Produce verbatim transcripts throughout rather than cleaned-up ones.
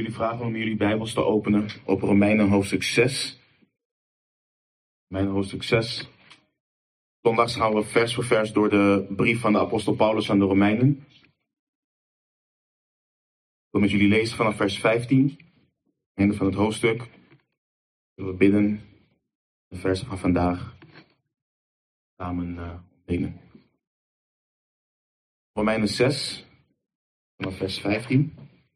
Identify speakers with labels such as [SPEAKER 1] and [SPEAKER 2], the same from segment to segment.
[SPEAKER 1] jullie vragen om jullie Bijbels te openen op Romeinen hoofdstuk zes. Romeinen hoofdstuk zes. Zondags gaan we vers voor vers door de brief van de apostel Paulus aan de Romeinen. Ik wil met jullie lezen vanaf vers vijftien, einde van het hoofdstuk. We bidden de versen van vandaag samen uh, lenen. Romeinen zes, vanaf vers vijftien.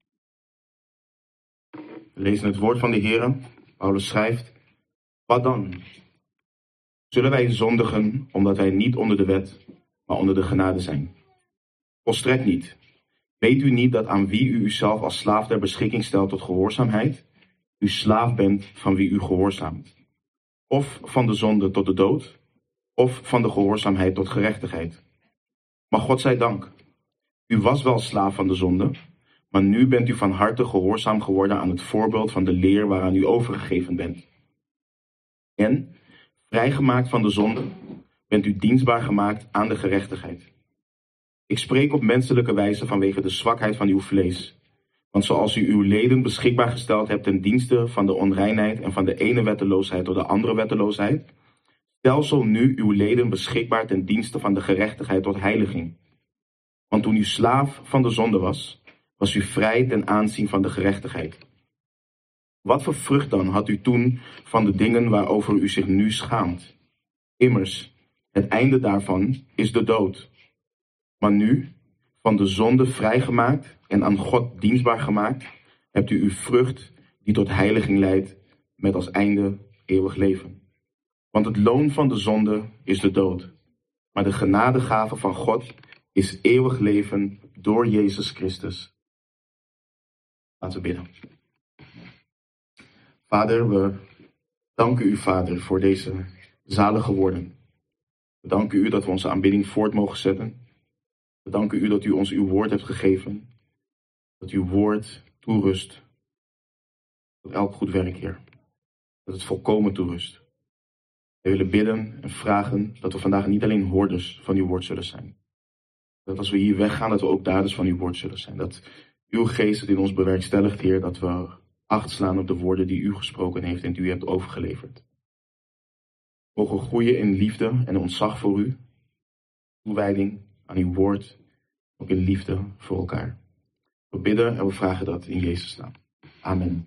[SPEAKER 1] We lezen het woord van de Heer. Paulus schrijft: Wat dan? Zullen wij zondigen omdat wij niet onder de wet, maar onder de genade zijn? Volstrekt niet. Weet u niet dat aan wie u uzelf als slaaf ter beschikking stelt tot gehoorzaamheid, u slaaf bent van wie u gehoorzaamt? Of van de zonde tot de dood, of van de gehoorzaamheid tot gerechtigheid? Maar God zij dank, u was wel slaaf van de zonde, maar nu bent u van harte gehoorzaam geworden aan het voorbeeld van de leer waaraan u overgegeven bent. En, vrijgemaakt van de zonde, bent u dienstbaar gemaakt aan de gerechtigheid. Ik spreek op menselijke wijze vanwege de zwakheid van uw vlees. Want zoals u uw leden beschikbaar gesteld hebt ten dienste van de onreinheid en van de ene wetteloosheid tot de andere wetteloosheid, stel zo nu uw leden beschikbaar ten dienste van de gerechtigheid tot heiliging. Want toen u slaaf van de zonde was, was u vrij ten aanzien van de gerechtigheid. Wat voor vrucht dan had u toen van de dingen waarover u zich nu schaamt? Immers, het einde daarvan is de dood. Maar nu, van de zonde vrijgemaakt en aan God dienstbaar gemaakt, hebt u uw vrucht die tot heiliging leidt, met als einde eeuwig leven. Want het loon van de zonde is de dood. Maar de genadegave van God is eeuwig leven door Jezus Christus. Laten we bidden. Vader, we danken u, Vader, voor deze zalige woorden. We danken u dat we onze aanbidding voort mogen zetten. We danken u dat u ons uw woord hebt gegeven. Dat uw woord toerust tot elk goed werk, Heer. Dat het volkomen toerust. We willen bidden en vragen dat we vandaag niet alleen hoorders van uw woord zullen zijn. Dat als we hier weggaan, dat we ook daders van uw woord zullen zijn. Dat uw geest het in ons bewerkstelligt, Heer, dat we acht slaan op de woorden die u gesproken heeft en die u hebt overgeleverd. We mogen groeien in liefde en ontzag voor u. Toewijding aan uw woord, ook in liefde voor elkaar. We bidden en we vragen dat in Jezus' naam. Amen.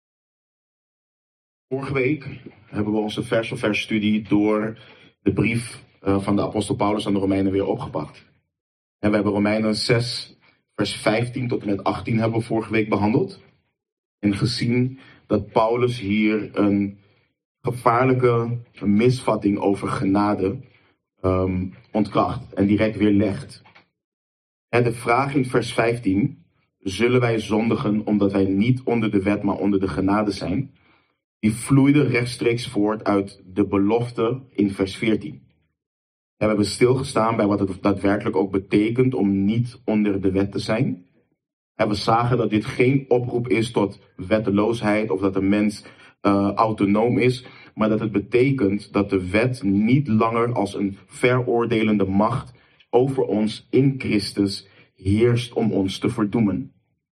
[SPEAKER 1] Vorige week hebben we onze vers voor vers studie door de brief van de apostel Paulus aan de Romeinen weer opgepakt. En we hebben Romeinen zes, vers vijftien tot en met achttien hebben we vorige week behandeld. En gezien dat Paulus hier een gevaarlijke misvatting over genade um, ontkracht en direct weer legt. En de vraag in vers vijftien, zullen wij zondigen omdat wij niet onder de wet maar onder de genade zijn, die vloeide rechtstreeks voort uit de belofte in vers veertien. En we hebben stilgestaan bij wat het daadwerkelijk ook betekent om niet onder de wet te zijn. En we zagen dat dit geen oproep is tot wetteloosheid of dat een mens uh, autonoom is, maar dat het betekent dat de wet niet langer als een veroordelende macht over ons in Christus heerst om ons te verdoemen.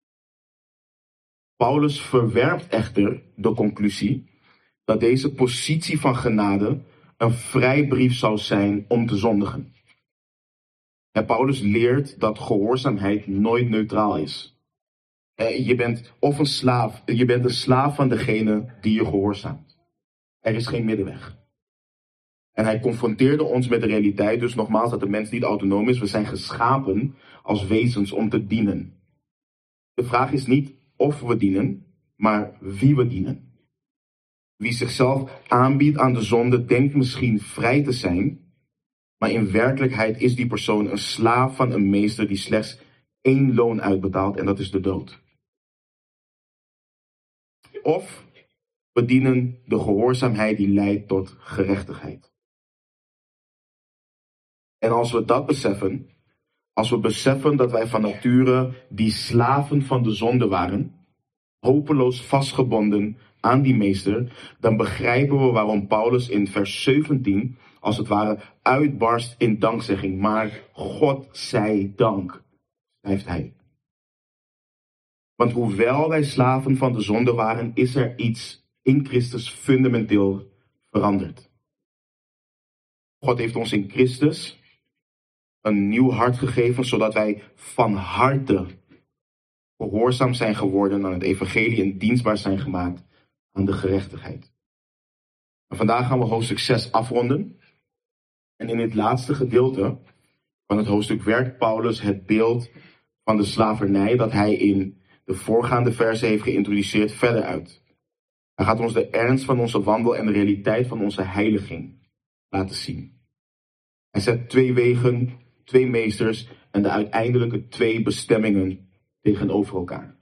[SPEAKER 1] Paulus verwerpt echter de conclusie dat deze positie van genade een vrijbrief zou zijn om te zondigen. En Paulus leert dat gehoorzaamheid nooit neutraal is. Je bent of een slaaf, je bent een slaaf van degene die je gehoorzaamt. Er is geen middenweg. En hij confronteerde ons met de realiteit, dus nogmaals, dat de mens niet autonoom is. We zijn geschapen als wezens om te dienen. De vraag is niet of we dienen, maar wie we dienen. Wie zichzelf aanbiedt aan de zonde, denkt misschien vrij te zijn, maar in werkelijkheid is die persoon een slaaf van een meester die slechts één loon uitbetaalt en dat is de dood. Of we dienen de gehoorzaamheid die leidt tot gerechtigheid. En als we dat beseffen, als we beseffen dat wij van nature die slaven van de zonde waren, hopeloos vastgebonden aan die meester, dan begrijpen we waarom Paulus in vers zeventien als het ware uitbarst in dankzegging. Maar God zij dank, schrijft hij. Want hoewel wij slaven van de zonde waren, is er iets in Christus fundamenteel veranderd. God heeft ons in Christus een nieuw hart gegeven, zodat wij van harte gehoorzaam zijn geworden aan het evangelie en dienstbaar zijn gemaakt aan de gerechtigheid. En vandaag gaan we hoofdstuk zes afronden. En in dit laatste gedeelte van het hoofdstuk werkt Paulus het beeld van de slavernij dat hij in de voorgaande versen heeft geïntroduceerd verder uit. Hij gaat ons de ernst van onze wandel en de realiteit van onze heiliging laten zien. Hij zet twee wegen, twee meesters en de uiteindelijke twee bestemmingen tegenover elkaar.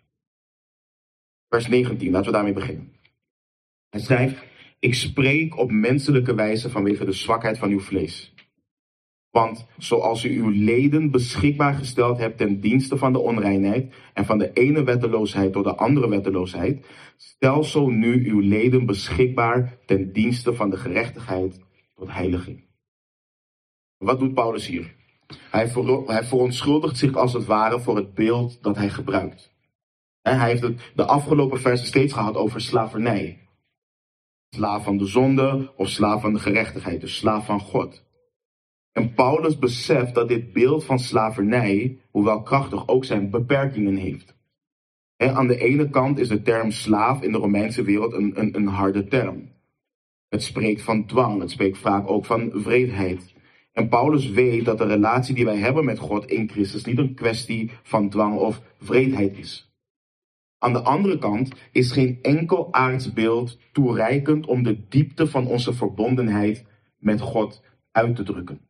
[SPEAKER 1] Vers negentien, laten we daarmee beginnen. Hij schrijft: ik spreek op menselijke wijze vanwege de zwakheid van uw vlees. Want zoals u uw leden beschikbaar gesteld hebt ten dienste van de onreinheid en van de ene wetteloosheid tot de andere wetteloosheid, stel zo nu uw leden beschikbaar ten dienste van de gerechtigheid tot heiliging. Wat doet Paulus hier? Hij, ver, hij verontschuldigt zich als het ware voor het beeld dat hij gebruikt. Hij heeft het de afgelopen versen steeds gehad over slavernij. Slaaf van de zonde of slaaf van de gerechtigheid, dus slaaf van God. En Paulus beseft dat dit beeld van slavernij, hoewel krachtig, ook zijn beperkingen heeft. He, aan de ene kant is de term slaaf in de Romeinse wereld een, een, een harde term. Het spreekt van dwang, het spreekt vaak ook van wreedheid. En Paulus weet dat de relatie die wij hebben met God in Christus niet een kwestie van dwang of wreedheid is. Aan de andere kant is geen enkel aardsbeeld toereikend om de diepte van onze verbondenheid met God uit te drukken.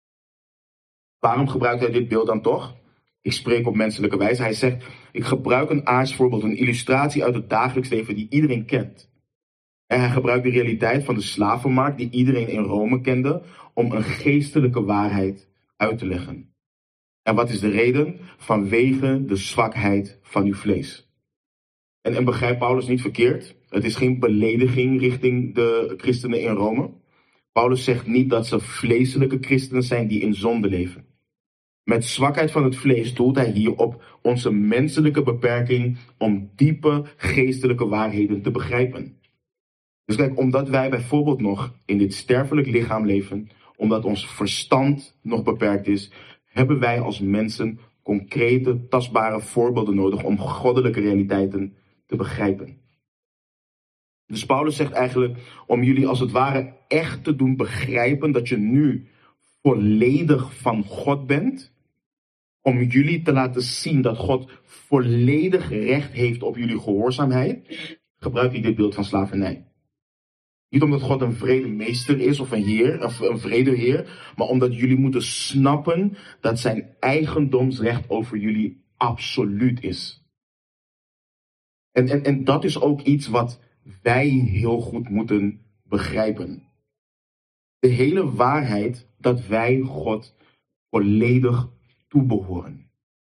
[SPEAKER 1] Waarom gebruikt hij dit beeld dan toch? Ik spreek op menselijke wijze. Hij zegt, ik gebruik een aardsvoorbeeld, een illustratie uit het dagelijks leven die iedereen kent. En hij gebruikt de realiteit van de slavenmarkt die iedereen in Rome kende om een geestelijke waarheid uit te leggen. En wat is de reden? Vanwege de zwakheid van uw vlees. En, en begrijp Paulus niet verkeerd. Het is geen belediging richting de christenen in Rome. Paulus zegt niet dat ze vleeselijke christenen zijn die in zonde leven. Met zwakheid van het vlees doelt hij hier op onze menselijke beperking om diepe geestelijke waarheden te begrijpen. Dus kijk, omdat wij bijvoorbeeld nog in dit sterfelijk lichaam leven, omdat ons verstand nog beperkt is, hebben wij als mensen concrete, tastbare voorbeelden nodig om goddelijke realiteiten te begrijpen. Dus Paulus zegt eigenlijk om jullie als het ware echt te doen begrijpen dat je nu volledig van God bent. Om jullie te laten zien dat God volledig recht heeft op jullie gehoorzaamheid, gebruik ik dit beeld van slavernij. Niet omdat God een vredemeester is of een heer, of een vredeheer, maar omdat jullie moeten snappen dat zijn eigendomsrecht over jullie absoluut is. En, en, en dat is ook iets wat wij heel goed moeten begrijpen. De hele waarheid dat wij God volledig toebehoren.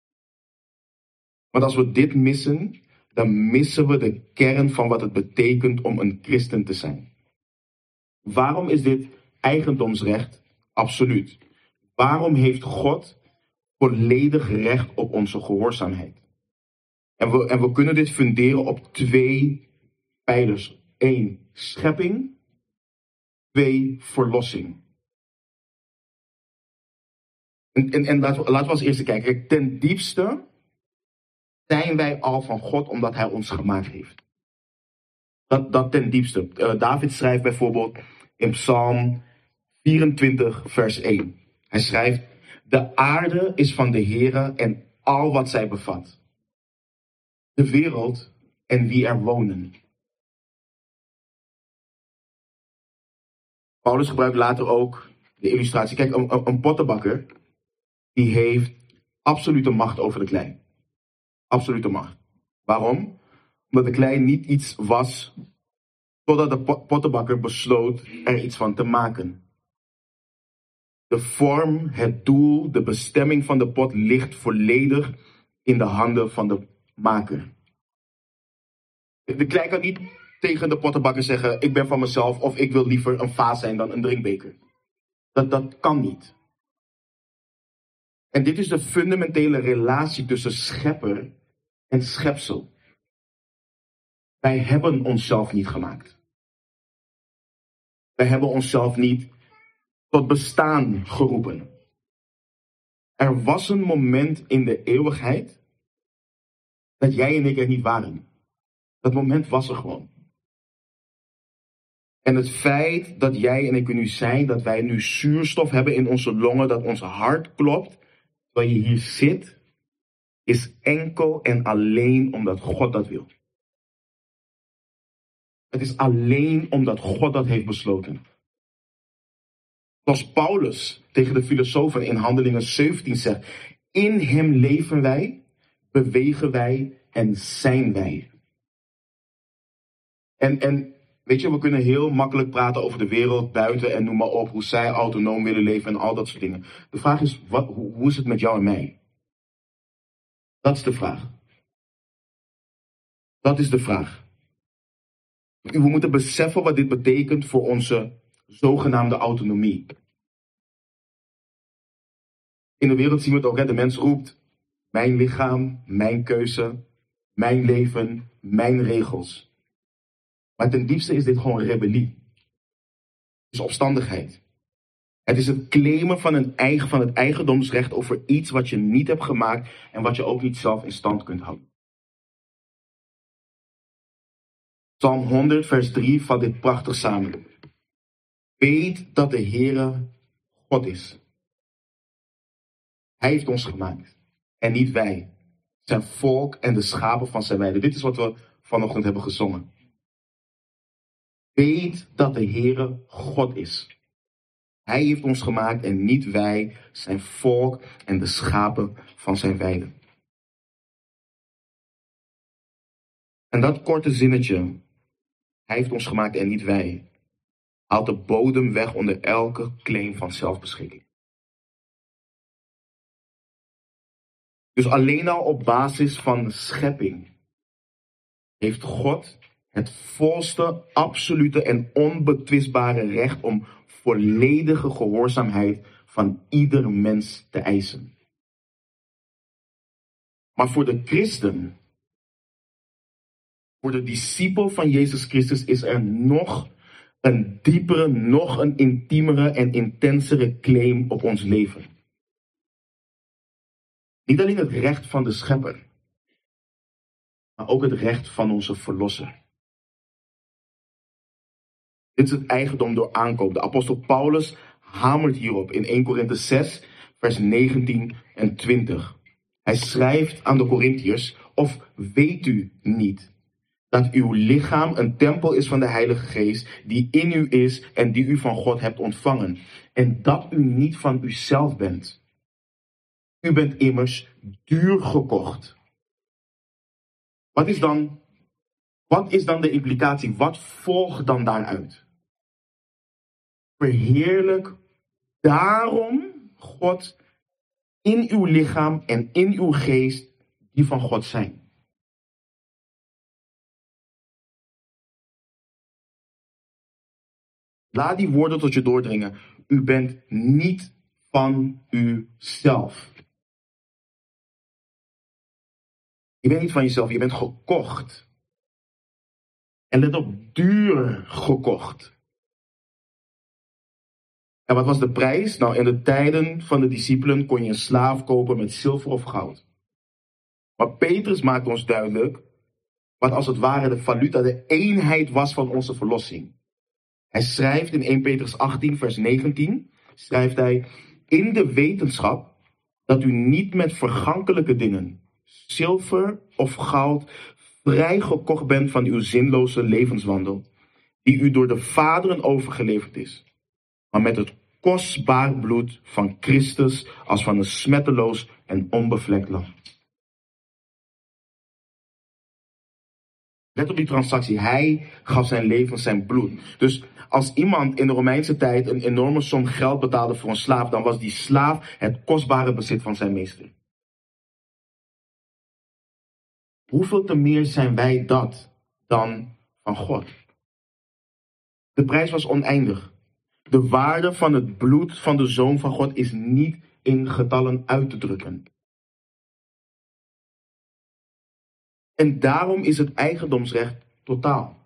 [SPEAKER 1] Want als we dit missen, dan missen we de kern van wat het betekent om een christen te zijn. Waarom is dit eigendomsrecht absoluut? Waarom heeft God volledig recht op onze gehoorzaamheid? En we, en we kunnen dit funderen op twee pijlers. Eén, schepping. Twee, verlossing. En, en, en laten, we, laten we als eerste kijken. Kijk, ten diepste zijn wij al van God omdat hij ons gemaakt heeft. Dat, dat ten diepste. Uh, David schrijft bijvoorbeeld in Psalm vierentwintig vers één. Hij schrijft, de aarde is van de Heere en al wat zij bevat. De wereld en wie er wonen. Paulus gebruikt later ook de illustratie. Kijk, een, een pottenbakker, die heeft absolute macht over de klei. Absolute macht. Waarom? Omdat de klei niet iets was, totdat de pottenbakker besloot er iets van te maken. De vorm, het doel, de bestemming van de pot ligt volledig in de handen van de maker. De klei kan niet tegen de pottenbakker zeggen, ik ben van mezelf of ik wil liever een vaas zijn dan een drinkbeker. Dat, dat kan niet. En dit is de fundamentele relatie tussen schepper en schepsel. Wij hebben onszelf niet gemaakt. Wij hebben onszelf niet tot bestaan geroepen. Er was een moment in de eeuwigheid dat jij en ik er niet waren. Dat moment was er gewoon. En het feit dat jij en ik er nu zijn, dat wij nu zuurstof hebben in onze longen, dat ons hart klopt, terwijl je hier zit, is enkel en alleen omdat God dat wil. Het is alleen omdat God dat heeft besloten. Zoals Paulus tegen de filosofen in Handelingen zeventien zegt, in hem leven wij, bewegen wij en zijn wij. En, en weet je, we kunnen heel makkelijk praten over de wereld buiten en noem maar op, hoe zij autonoom willen leven en al dat soort dingen. De vraag is, wat, hoe, hoe is het met jou en mij? Dat is de vraag. Dat is de vraag. We moeten beseffen wat dit betekent voor onze zogenaamde autonomie. In de wereld zien we het ook, hè? De mens roept, mijn lichaam, mijn keuze, mijn leven, mijn regels. Maar ten diepste is dit gewoon rebellie. Het is opstandigheid. Het is het claimen van, een eigen, van het eigendomsrecht over iets wat je niet hebt gemaakt en wat je ook niet zelf in stand kunt houden. Psalm honderd vers drie vat dit prachtig samen. Weet dat de Heere God is. Hij heeft ons gemaakt en niet wij. Zijn volk en de schapen van zijn weide. Dit is wat we vanochtend hebben gezongen. Weet dat de Heere God is. Hij heeft ons gemaakt en niet wij, zijn volk en de schapen van zijn weide. En dat korte zinnetje, hij heeft ons gemaakt en niet wij, haalt de bodem weg onder elke claim van zelfbeschikking. Dus alleen al op basis van schepping heeft God het volste, absolute en onbetwistbare recht om volledige gehoorzaamheid van ieder mens te eisen. Maar voor de christen, voor de discipel van Jezus Christus is er nog een diepere, nog een intiemere en intensere claim op ons leven. Niet alleen het recht van de schepper, maar ook het recht van onze verlosser. Dit is het eigendom door aankoop. De apostel Paulus hamert hierop in eerste Korinthe zes, vers negentien en twintig. Hij schrijft aan de Korintiërs, of weet u niet dat uw lichaam een tempel is van de Heilige Geest, die in u is en die u van God hebt ontvangen, en dat u niet van uzelf bent. U bent immers duur gekocht. Wat is dan, wat is dan de implicatie? Wat volgt dan daaruit? Verheerlijk daarom God in uw lichaam en in uw geest die van God zijn. Laat die woorden tot je doordringen. U bent niet van uzelf. Je bent niet van jezelf, je bent gekocht. En let op, duur gekocht. En wat was de prijs? Nou, in de tijden van de discipelen kon je een slaaf kopen met zilver of goud. Maar Petrus maakt ons duidelijk wat als het ware de valuta, de eenheid was van onze verlossing. Hij schrijft in eerste Petrus achttien, vers negentien, schrijft hij, in de wetenschap dat u niet met vergankelijke dingen, zilver of goud, vrijgekocht bent van uw zinloze levenswandel, die u door de vaderen overgeleverd is, maar met het kostbaar bloed van Christus als van een smetteloos en onbevlekt lam. Let op die transactie. Hij gaf zijn leven, zijn bloed. Dus als iemand in de Romeinse tijd een enorme som geld betaalde voor een slaaf, dan was die slaaf het kostbare bezit van zijn meester. Hoeveel te meer zijn wij dat dan van God? De prijs was oneindig. De waarde van het bloed van de Zoon van God is niet in getallen uit te drukken. En daarom is het eigendomsrecht totaal.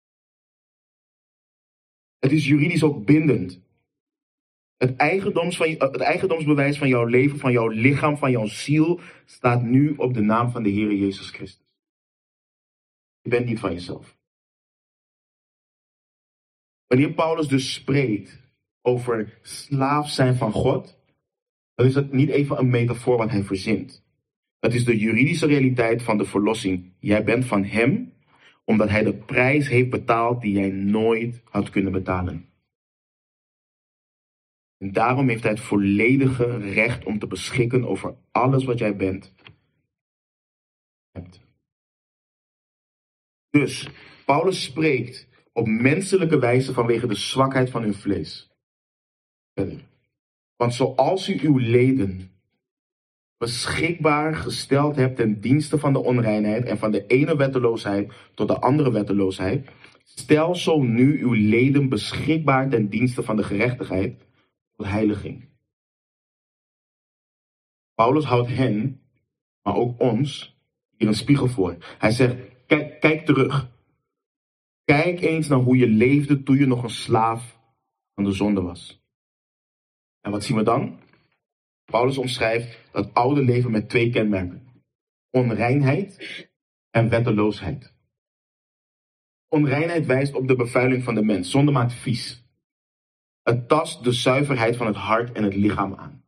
[SPEAKER 1] Het is juridisch ook bindend. Het, eigendoms van, het eigendomsbewijs van jouw leven, van jouw lichaam, van jouw ziel, staat nu op de naam van de Heer Jezus Christus. Je bent niet van jezelf. Wanneer Paulus dus spreekt over slaaf zijn van God, dan is het niet even een metafoor wat hij verzint. Het is de juridische realiteit van de verlossing. Jij bent van hem, omdat hij de prijs heeft betaald die jij nooit had kunnen betalen. En daarom heeft hij het volledige recht om te beschikken over alles wat jij bent. Dus, Paulus spreekt op menselijke wijze vanwege de zwakheid van hun vlees. Verder. Want zoals u uw leden beschikbaar gesteld hebt ten dienste van de onreinheid en van de ene wetteloosheid tot de andere wetteloosheid, stel zo nu uw leden beschikbaar ten dienste van de gerechtigheid tot heiliging. Paulus houdt hen, maar ook ons, hier een spiegel voor. Hij zegt, kijk, kijk terug. Kijk eens naar hoe je leefde toen je nog een slaaf van de zonde was. En wat zien we dan? Paulus omschrijft dat oude leven met twee kenmerken. Onreinheid en wetteloosheid. Onreinheid wijst op de bevuiling van de mens. Zonde maakt vies. Het tast de zuiverheid van het hart en het lichaam aan.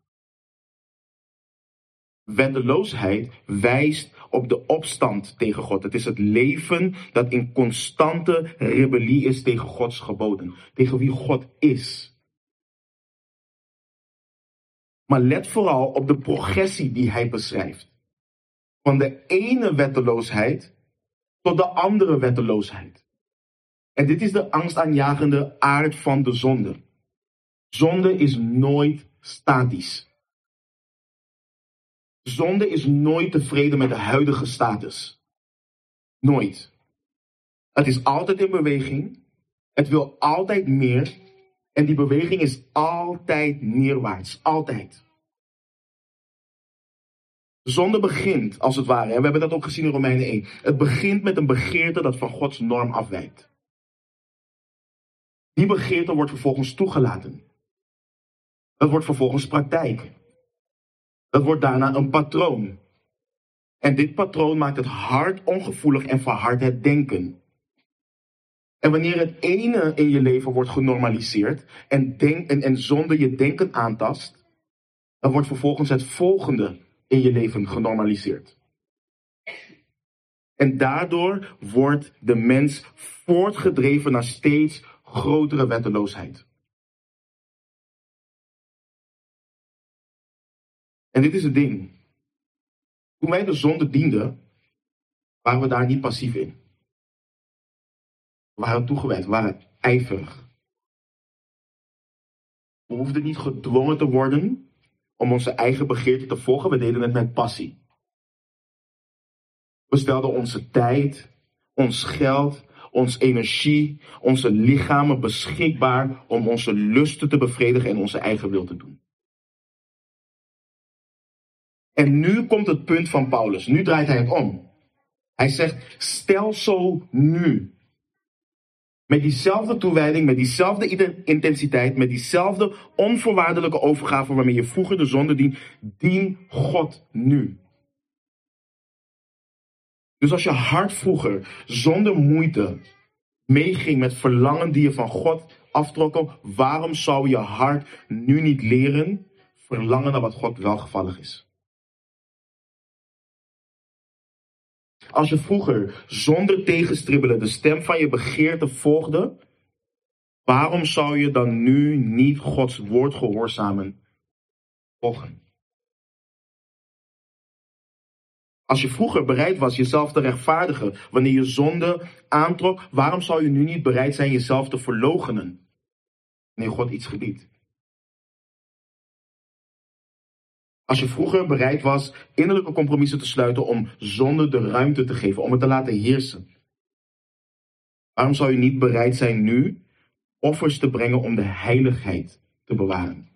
[SPEAKER 1] Wetteloosheid wijst op de opstand tegen God. Het is het leven dat in constante rebellie is tegen Gods geboden. Tegen wie God is. Maar let vooral op de progressie die hij beschrijft. Van de ene wetteloosheid tot de andere wetteloosheid. En dit is de angstaanjagende aard van de zonde. Zonde is nooit statisch. Zonde is nooit tevreden met de huidige status. Nooit. Het is altijd in beweging. Het wil altijd meer. En die beweging is altijd neerwaarts. Altijd. Zonde begint, als het ware, en we hebben dat ook gezien in Romeinen één. Het begint met een begeerte dat van Gods norm afwijkt. Die begeerte wordt vervolgens toegelaten. Het wordt vervolgens praktijk. Het wordt daarna een patroon. En dit patroon maakt het hart ongevoelig en verhardt het denken. En wanneer het ene in je leven wordt genormaliseerd en, denk, en, en zonde je denken aantast, dan wordt vervolgens het volgende in je leven genormaliseerd. En daardoor wordt de mens voortgedreven naar steeds grotere wetteloosheid. En dit is het ding. Toen wij de zonde dienden, waren we daar niet passief in. We waren toegewijd, we waren ijverig. We hoefden niet gedwongen te worden om onze eigen begeerte te volgen. We deden het met passie. We stelden onze tijd, ons geld, onze energie, onze lichamen beschikbaar om onze lusten te bevredigen en onze eigen wil te doen. En nu komt het punt van Paulus. Nu draait hij het om. Hij zegt, stel zo nu. Met diezelfde toewijding, met diezelfde intensiteit, met diezelfde onvoorwaardelijke overgave waarmee je vroeger de zonde dient, dien God nu. Dus als je hart vroeger zonder moeite meeging met verlangen die je van God aftrokken, waarom zou je hart nu niet leren verlangen naar wat God welgevallig is? Als je vroeger zonder tegenstribbelen de stem van je begeerte volgde, waarom zou je dan nu niet Gods woord gehoorzamen volgen? Als je vroeger bereid was jezelf te rechtvaardigen wanneer je zonde aantrok, waarom zou je nu niet bereid zijn jezelf te verloochenen wanneer God iets gebiedt? Als je vroeger bereid was innerlijke compromissen te sluiten om zonde de ruimte te geven, om het te laten heersen. Waarom zou je niet bereid zijn nu offers te brengen om de heiligheid te bewaren?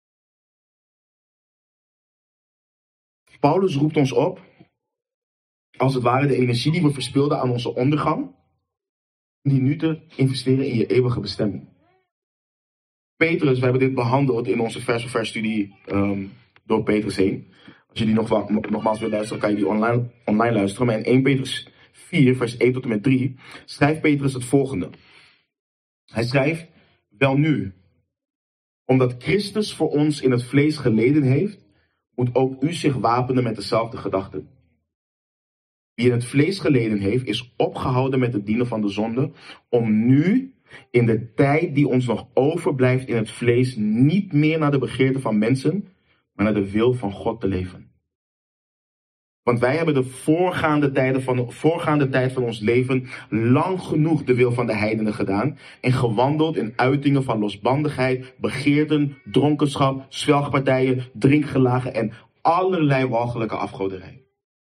[SPEAKER 1] Paulus roept ons op als het ware de energie die we verspilden aan onze ondergang, die nu te investeren in je eeuwige bestemming. Petrus, we hebben dit behandeld in onze vers voor vers studie um, door Petrus heen. Als je die nog, nogmaals wil luisteren, kan je die online, online luisteren. Maar in eerste Petrus vier, vers één tot en met drie, schrijft Petrus het volgende. Hij schrijft, welnu, omdat Christus voor ons in het vlees geleden heeft, moet ook u zich wapenen met dezelfde gedachten. Wie in het vlees geleden heeft, is opgehouden met het dienen van de zonde, om nu, in de tijd die ons nog overblijft in het vlees, niet meer naar de begeerte van mensen, maar naar de wil van God te leven. Want wij hebben de voorgaande, tijden van, voorgaande tijd van ons leven lang genoeg de wil van de heidenen gedaan en gewandeld in uitingen van losbandigheid, begeerten, dronkenschap, zwelgpartijen, drinkgelagen en allerlei walgelijke afgoderij.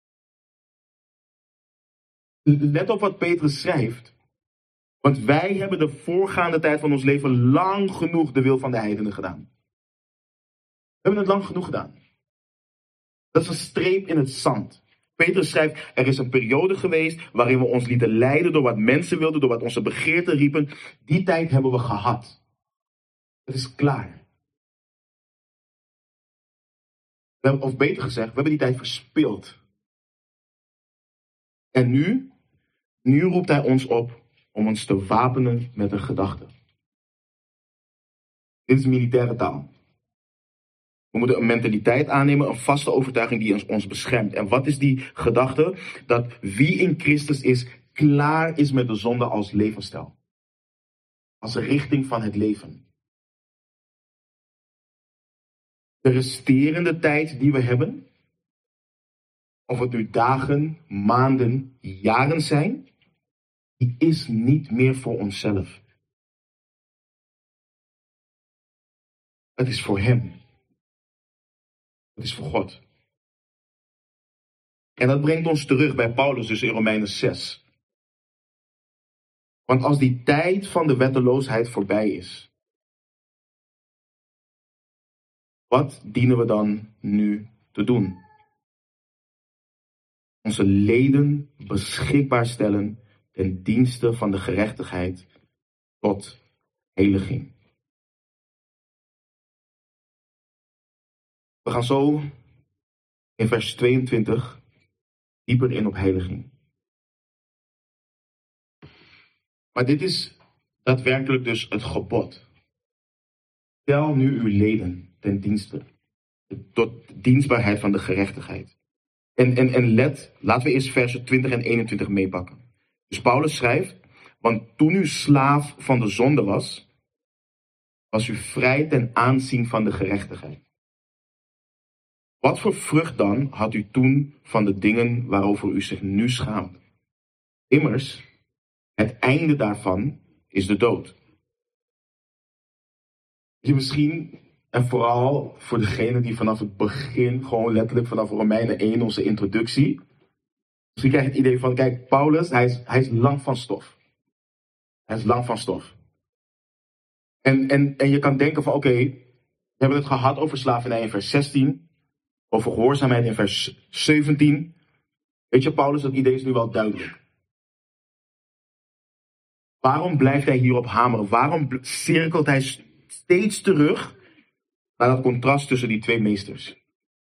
[SPEAKER 1] Let op wat Petrus schrijft. Want wij hebben de voorgaande tijd van ons leven lang genoeg de wil van de heidenen gedaan. We hebben het lang genoeg gedaan. Dat is een streep in het zand. Petrus schrijft, er is een periode geweest waarin we ons lieten leiden door wat mensen wilden, door wat onze begeerten riepen. Die tijd hebben we gehad. Het is klaar. We hebben, of beter gezegd, we hebben die tijd verspild. En nu, nu roept hij ons op om ons te wapenen met een gedachte. Dit is militaire taal. We moeten een mentaliteit aannemen, een vaste overtuiging die ons beschermt. En wat is die gedachte? Dat wie in Christus is, klaar is met de zonde als levensstijl. Als richting van het leven. De resterende tijd die we hebben, of het nu dagen, maanden, jaren zijn, die is niet meer voor onszelf. Het is voor Hem. Het is voor God. En dat brengt ons terug bij Paulus dus in Romeinen zes. Want als die tijd van de wetteloosheid voorbij is, wat dienen we dan nu te doen? Onze leden beschikbaar stellen ten dienste van de gerechtigheid tot heiliging. We gaan zo in vers tweeëntwintig dieper in op heiliging. Maar dit is daadwerkelijk dus het gebod. Stel nu uw leden ten dienste, tot dienstbaarheid van de gerechtigheid. En, en, en let, laten we eerst versen twintig en eenentwintig meepakken. Dus Paulus schrijft, want toen u slaaf van de zonde was, was u vrij ten aanzien van de gerechtigheid. Wat voor vrucht dan had u toen van de dingen waarover u zich nu schaamt? Immers, het einde daarvan is de dood. Je misschien, en vooral voor degene die vanaf het begin, gewoon letterlijk vanaf Romeinen één, onze introductie. Misschien krijg je het idee van, kijk, Paulus, hij is, hij is lang van stof. Hij is lang van stof. En, en, en je kan denken van, oké, okay, we hebben het gehad over slavernij in vers zestien. Over gehoorzaamheid in vers zeventien. Weet je, Paulus, dat idee is nu wel duidelijk. Waarom blijft hij hierop hameren? Waarom cirkelt hij steeds terug naar dat contrast tussen die twee meesters?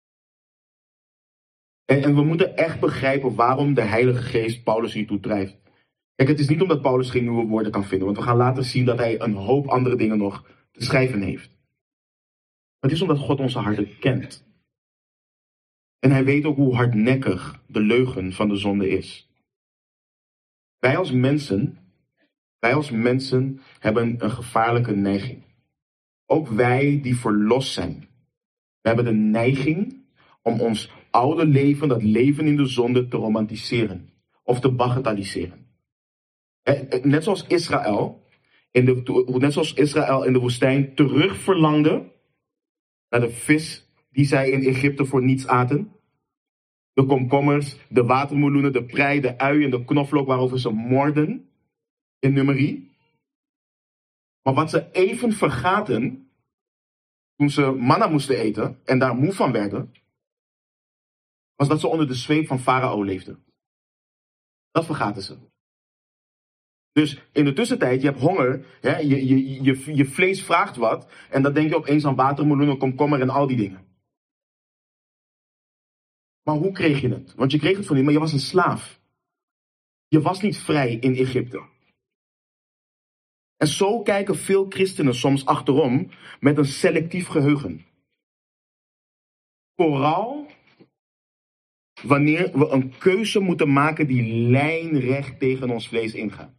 [SPEAKER 1] En, en we moeten echt begrijpen waarom de Heilige Geest Paulus hiertoe drijft. Kijk, het is niet omdat Paulus geen nieuwe woorden kan vinden, want we gaan later zien dat hij een hoop andere dingen nog te schrijven heeft. Het is omdat God onze harten kent. En hij weet ook hoe hardnekkig de leugen van de zonde is. Wij als mensen, wij als mensen hebben een gevaarlijke neiging. Ook wij die verlost zijn. We hebben de neiging om ons oude leven, dat leven in de zonde, te romantiseren. Of te bagatelliseren. Net zoals Israël, in de, net zoals Israël in de woestijn terug verlangde naar de vis die zij in Egypte voor niets aten. De komkommers, de watermeloenen, de prei, de ui en de knoflook waarover ze morden in Numeri. Maar wat ze even vergaten, toen ze manna moesten eten en daar moe van werden, was dat ze onder de zweep van Farao leefden. Dat vergaten ze. Dus in de tussentijd, je hebt honger, hè, je, je, je, je vlees vraagt wat, en dan denk je opeens aan watermeloenen, komkommer en al die dingen. Maar hoe kreeg je het? Want je kreeg het van iemand, maar je was een slaaf. Je was niet vrij in Egypte. En zo kijken veel christenen soms achterom met een selectief geheugen. Vooral wanneer we een keuze moeten maken die lijnrecht tegen ons vlees ingaat.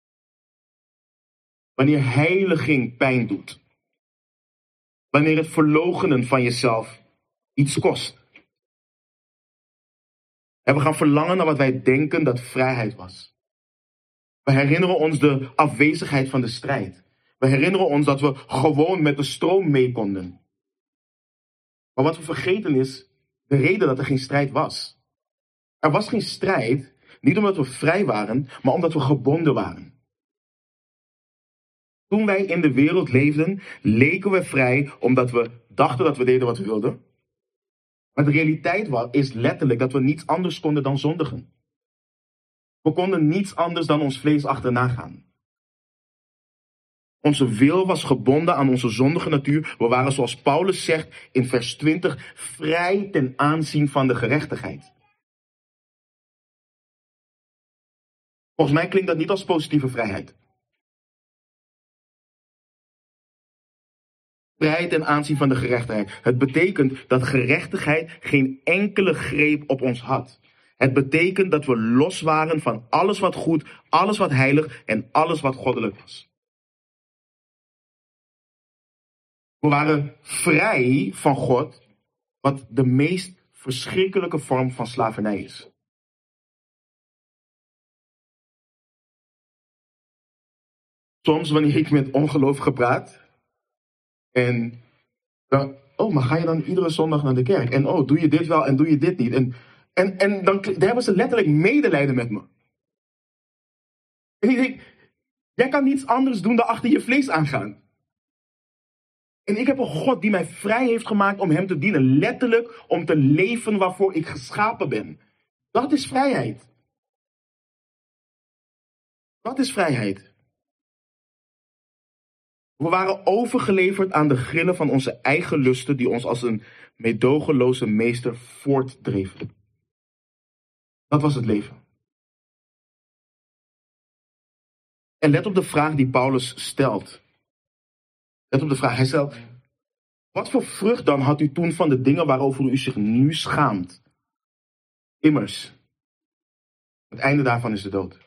[SPEAKER 1] Wanneer heiliging pijn doet. Wanneer het verloochenen van jezelf iets kost. En we gaan verlangen naar wat wij denken dat vrijheid was. We herinneren ons de afwezigheid van de strijd. We herinneren ons dat we gewoon met de stroom mee konden. Maar wat we vergeten is de reden dat er geen strijd was. Er was geen strijd, niet omdat we vrij waren, maar omdat we gebonden waren. Toen wij in de wereld leefden, leken we vrij omdat we dachten dat we deden wat we wilden. Maar de realiteit was, is letterlijk dat we niets anders konden dan zondigen. We konden niets anders dan ons vlees achterna gaan. Onze wil was gebonden aan onze zondige natuur. We waren, zoals Paulus zegt in vers twintig, vrij ten aanzien van de gerechtigheid. Volgens mij klinkt dat niet als positieve vrijheid. Vrij ten aanzien van de gerechtigheid. Het betekent dat gerechtigheid geen enkele greep op ons had. Het betekent dat we los waren van alles wat goed, alles wat heilig en alles wat goddelijk was. We waren vrij van God, wat de meest verschrikkelijke vorm van slavernij is. Soms wanneer ik met ongelovigen praat, en dan, oh, maar ga je dan iedere zondag naar de kerk? En oh, doe je dit wel en doe je dit niet? En, en, en dan, dan hebben ze letterlijk medelijden met me. En ik denk, jij kan niets anders doen dan achter je vlees aangaan. En ik heb een God die mij vrij heeft gemaakt om hem te dienen. Letterlijk om te leven waarvoor ik geschapen ben. Dat is vrijheid. Dat is vrijheid. We waren overgeleverd aan de grillen van onze eigen lusten die ons als een meedogenloze meester voortdreven. Dat was het leven. En let op de vraag die Paulus stelt. Let op de vraag. Hij stelt, wat voor vrucht dan had u toen van de dingen waarover u zich nu schaamt? Immers, het einde daarvan is de dood.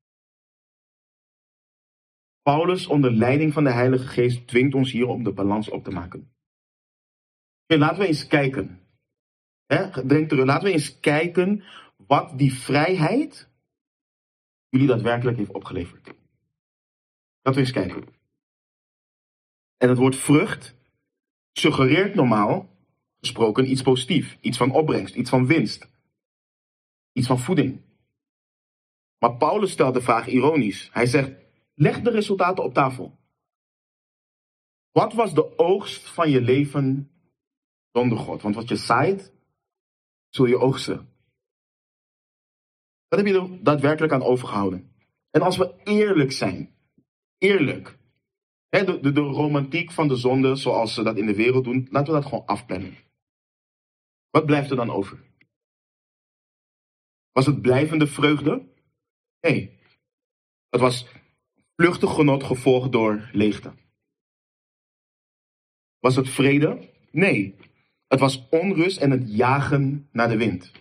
[SPEAKER 1] Paulus, onder leiding van de Heilige Geest, dwingt ons hier om de balans op te maken. Okay, laten we eens kijken. He, denk terug, laten we eens kijken wat die vrijheid jullie daadwerkelijk heeft opgeleverd. Laten we eens kijken. En het woord vrucht suggereert normaal gesproken iets positiefs. Iets van opbrengst, iets van winst. Iets van voeding. Maar Paulus stelt de vraag ironisch. Hij zegt, leg de resultaten op tafel. Wat was de oogst van je leven zonder God? Want wat je zaait, zul je oogsten. Dat heb je er daadwerkelijk aan overgehouden. En als we eerlijk zijn, eerlijk, hè, de, de, de romantiek van de zonde, zoals ze dat in de wereld doen, laten we dat gewoon afplannen. Wat blijft er dan over? Was het blijvende vreugde? Nee. Het was vluchtig genot gevolgd door leegte. Was het vrede? Nee. Het was onrust en het jagen naar de wind.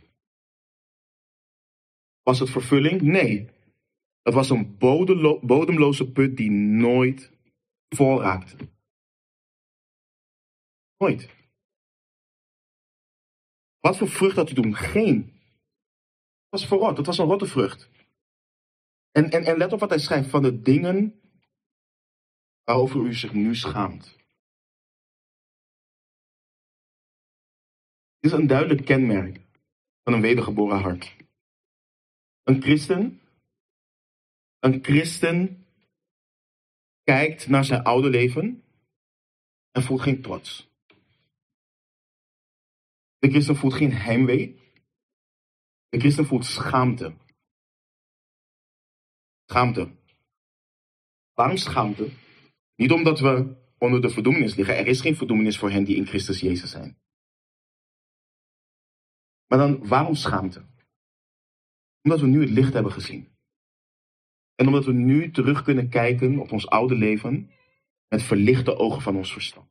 [SPEAKER 1] Was het vervulling? Nee. Het was een bodemlo- bodemloze put die nooit vol raakte. Nooit. Wat voor vrucht had u toen? Geen. Het was verrot. Het was een rotte vrucht. En, en, en let op wat hij schrijft. Van de dingen waarover u zich nu schaamt. Dit is een duidelijk kenmerk van een wedergeboren hart. Een christen, een christen kijkt naar zijn oude leven en voelt geen trots. De christen voelt geen heimwee. De christen voelt schaamte. Schaamte. Waarom schaamte? Niet omdat we onder de verdoemenis liggen. Er is geen verdoemenis voor hen die in Christus Jezus zijn. Maar dan, waarom schaamte? Omdat we nu het licht hebben gezien. En omdat we nu terug kunnen kijken op ons oude leven met verlichte ogen van ons verstand.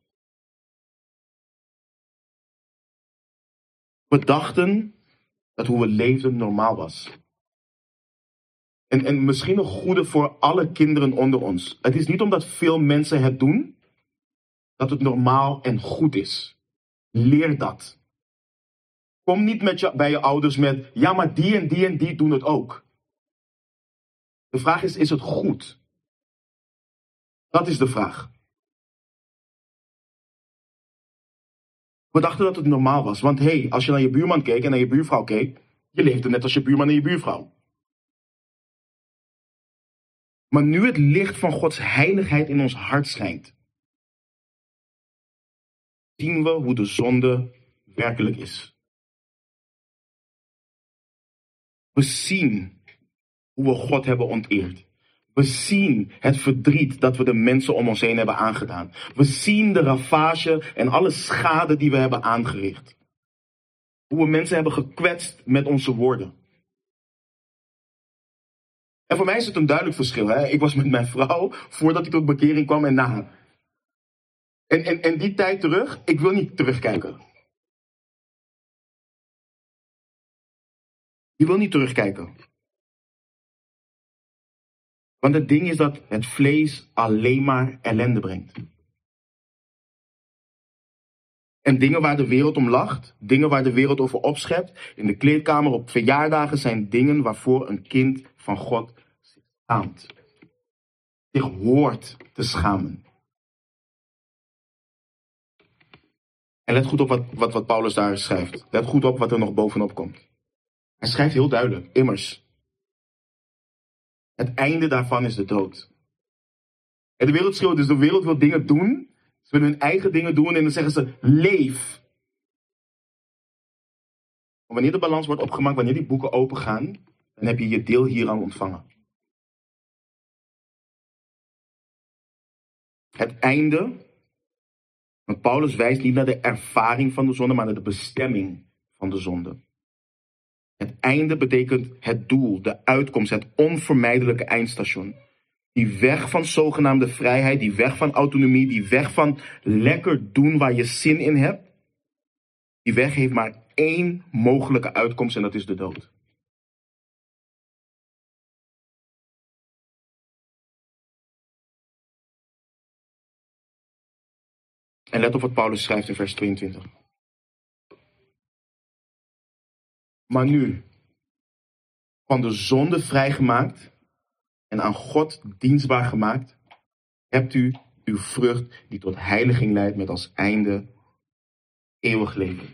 [SPEAKER 1] We dachten dat hoe we leefden normaal was. En, en misschien een goede voor alle kinderen onder ons. Het is niet omdat veel mensen het doen, dat het normaal en goed is. Leer dat. Kom niet met je, bij je ouders met, ja maar die en die en die doen het ook. De vraag is, is het goed? Dat is de vraag. We dachten dat het normaal was. Want hé, hey, als je naar je buurman keek en naar je buurvrouw keek, je leefde net als je buurman en je buurvrouw. Maar nu het licht van Gods heiligheid in ons hart schijnt, zien we hoe de zonde werkelijk is. We zien hoe we God hebben onteerd. We zien het verdriet dat we de mensen om ons heen hebben aangedaan. We zien de ravage en alle schade die we hebben aangericht. Hoe we mensen hebben gekwetst met onze woorden. En voor mij is het een duidelijk verschil. Hè? Ik was met mijn vrouw voordat ik tot bekering kwam en na. En, en, en die tijd terug, ik wil niet terugkijken. Je wil niet terugkijken. Want het ding is dat het vlees alleen maar ellende brengt. En dingen waar de wereld om lacht, dingen waar de wereld over opschept, in de kleedkamer op verjaardagen zijn dingen waarvoor een kind van God zich schaamt. Zich hoort te schamen. En let goed op wat, wat, wat Paulus daar schrijft. Let goed op wat er nog bovenop komt. Hij schrijft heel duidelijk, immers. Het einde daarvan is de dood. En de wereld schreeuwt, dus de wereld wil dingen doen. Ze willen hun eigen dingen doen en dan zeggen ze, leef. Maar wanneer de balans wordt opgemaakt, wanneer die boeken opengaan, dan heb je je deel hieraan ontvangen. Het einde, want Paulus wijst niet naar de ervaring van de zonde, maar naar de bestemming van de zonde. Het einde betekent het doel, de uitkomst, het onvermijdelijke eindstation. Die weg van zogenaamde vrijheid, die weg van autonomie, die weg van lekker doen waar je zin in hebt. Die weg heeft maar één mogelijke uitkomst en dat is de dood. En let op wat Paulus schrijft in vers tweeëntwintig. Maar nu, van de zonde vrijgemaakt en aan God dienstbaar gemaakt, hebt u uw vrucht die tot heiliging leidt met als einde eeuwig leven.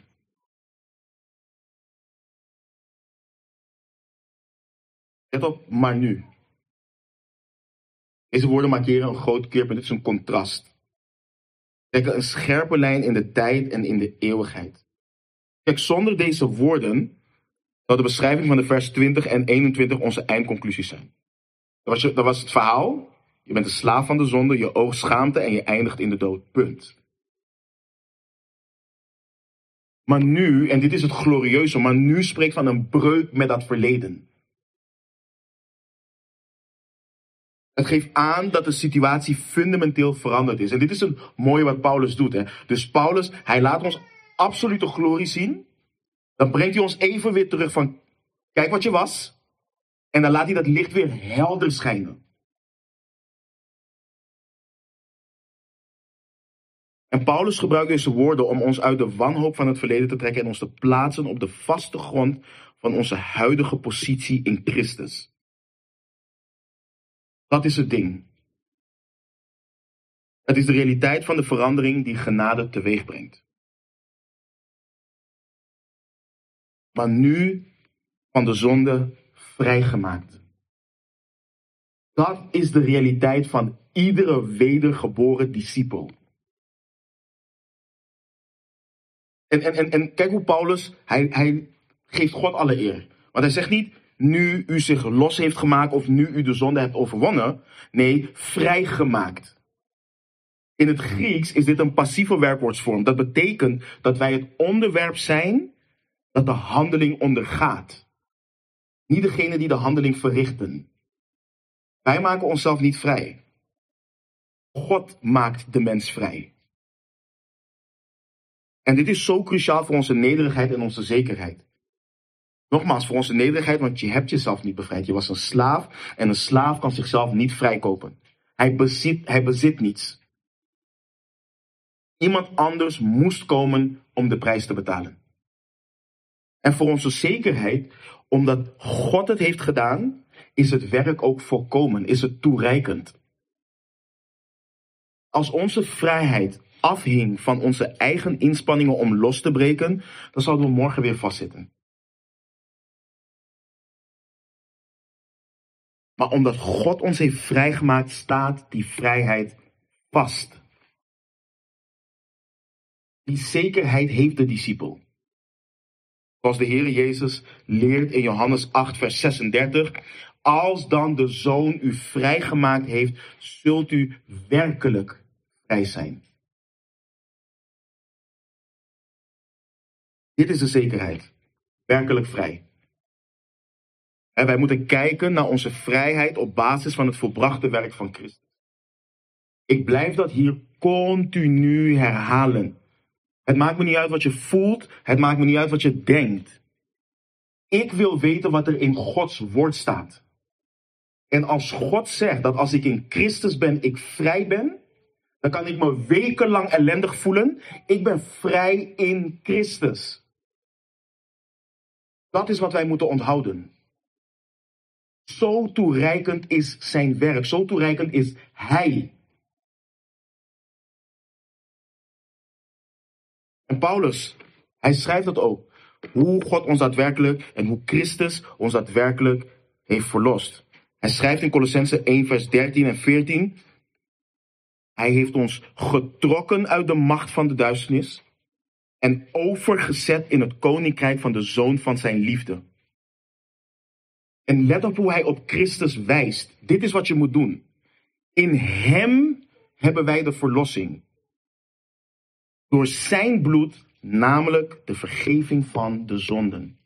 [SPEAKER 1] Let op, maar nu. Deze woorden markeren een groot keerpunt, dit is een contrast. Trekken een scherpe lijn in de tijd en in de eeuwigheid. Kijk, zonder deze woorden zou de beschrijving van de vers twintig en eenentwintig onze eindconclusies zijn. Dat was, je, dat was het verhaal. Je bent een slaaf van de zonde, je oogst schaamte en je eindigt in de dood. Punt. Maar nu, en dit is het glorieuze, maar nu spreekt van een breuk met dat verleden. Het geeft aan dat de situatie fundamenteel veranderd is. En dit is een mooie wat Paulus doet. Hè? Dus Paulus, hij laat ons absolute glorie zien. Dan brengt hij ons even weer terug van, kijk wat je was. En dan laat hij dat licht weer helder schijnen. En Paulus gebruikt deze woorden om ons uit de wanhoop van het verleden te trekken en ons te plaatsen op de vaste grond van onze huidige positie in Christus. Dat is het ding. Het is de realiteit van de verandering die genade teweeg brengt. Maar nu van de zonde vrijgemaakt. Dat is de realiteit van iedere wedergeboren discipel. En, en, en, en kijk hoe Paulus, hij, hij geeft God alle eer. Want hij zegt niet, nu u zich los heeft gemaakt of nu u de zonde hebt overwonnen. Nee, vrijgemaakt. In het Grieks is dit een passieve werkwoordsvorm. Dat betekent dat wij het onderwerp zijn dat de handeling ondergaat. Niet degene die de handeling verrichten. Wij maken onszelf niet vrij. God maakt de mens vrij. En dit is zo cruciaal voor onze nederigheid en onze zekerheid. Nogmaals, voor onze nederigheid, want je hebt jezelf niet bevrijd. Je was een slaaf en een slaaf kan zichzelf niet vrijkopen. Hij bezit, hij bezit niets. Iemand anders moest komen om de prijs te betalen. En voor onze zekerheid, omdat God het heeft gedaan, is het werk ook volkomen, is het toereikend. Als onze vrijheid afhing van onze eigen inspanningen om los te breken, dan zouden we morgen weer vastzitten. Maar omdat God ons heeft vrijgemaakt, staat die vrijheid vast. Die zekerheid heeft de discipel. Zoals de Heer Jezus leert in Johannes acht, vers zesendertig. Als dan de Zoon u vrijgemaakt heeft, zult u werkelijk vrij zijn. Dit is de zekerheid. Werkelijk vrij. En wij moeten kijken naar onze vrijheid op basis van het volbrachte werk van Christus. Ik blijf dat hier continu herhalen. Het maakt me niet uit wat je voelt. Het maakt me niet uit wat je denkt. Ik wil weten wat er in Gods woord staat. En als God zegt dat als ik in Christus ben, ik vrij ben, dan kan ik me wekenlang ellendig voelen. Ik ben vrij in Christus. Dat is wat wij moeten onthouden. Zo toereikend is zijn werk. Zo toereikend is hij. En Paulus, hij schrijft dat ook. Hoe God ons daadwerkelijk en hoe Christus ons daadwerkelijk heeft verlost. Hij schrijft in Colossenzen één vers dertien en veertien. Hij heeft ons getrokken uit de macht van de duisternis en overgezet in het koninkrijk van de Zoon van zijn liefde. En let op hoe hij op Christus wijst. Dit is wat je moet doen. In hem hebben wij de verlossing. Door zijn bloed, namelijk de vergeving van de zonden.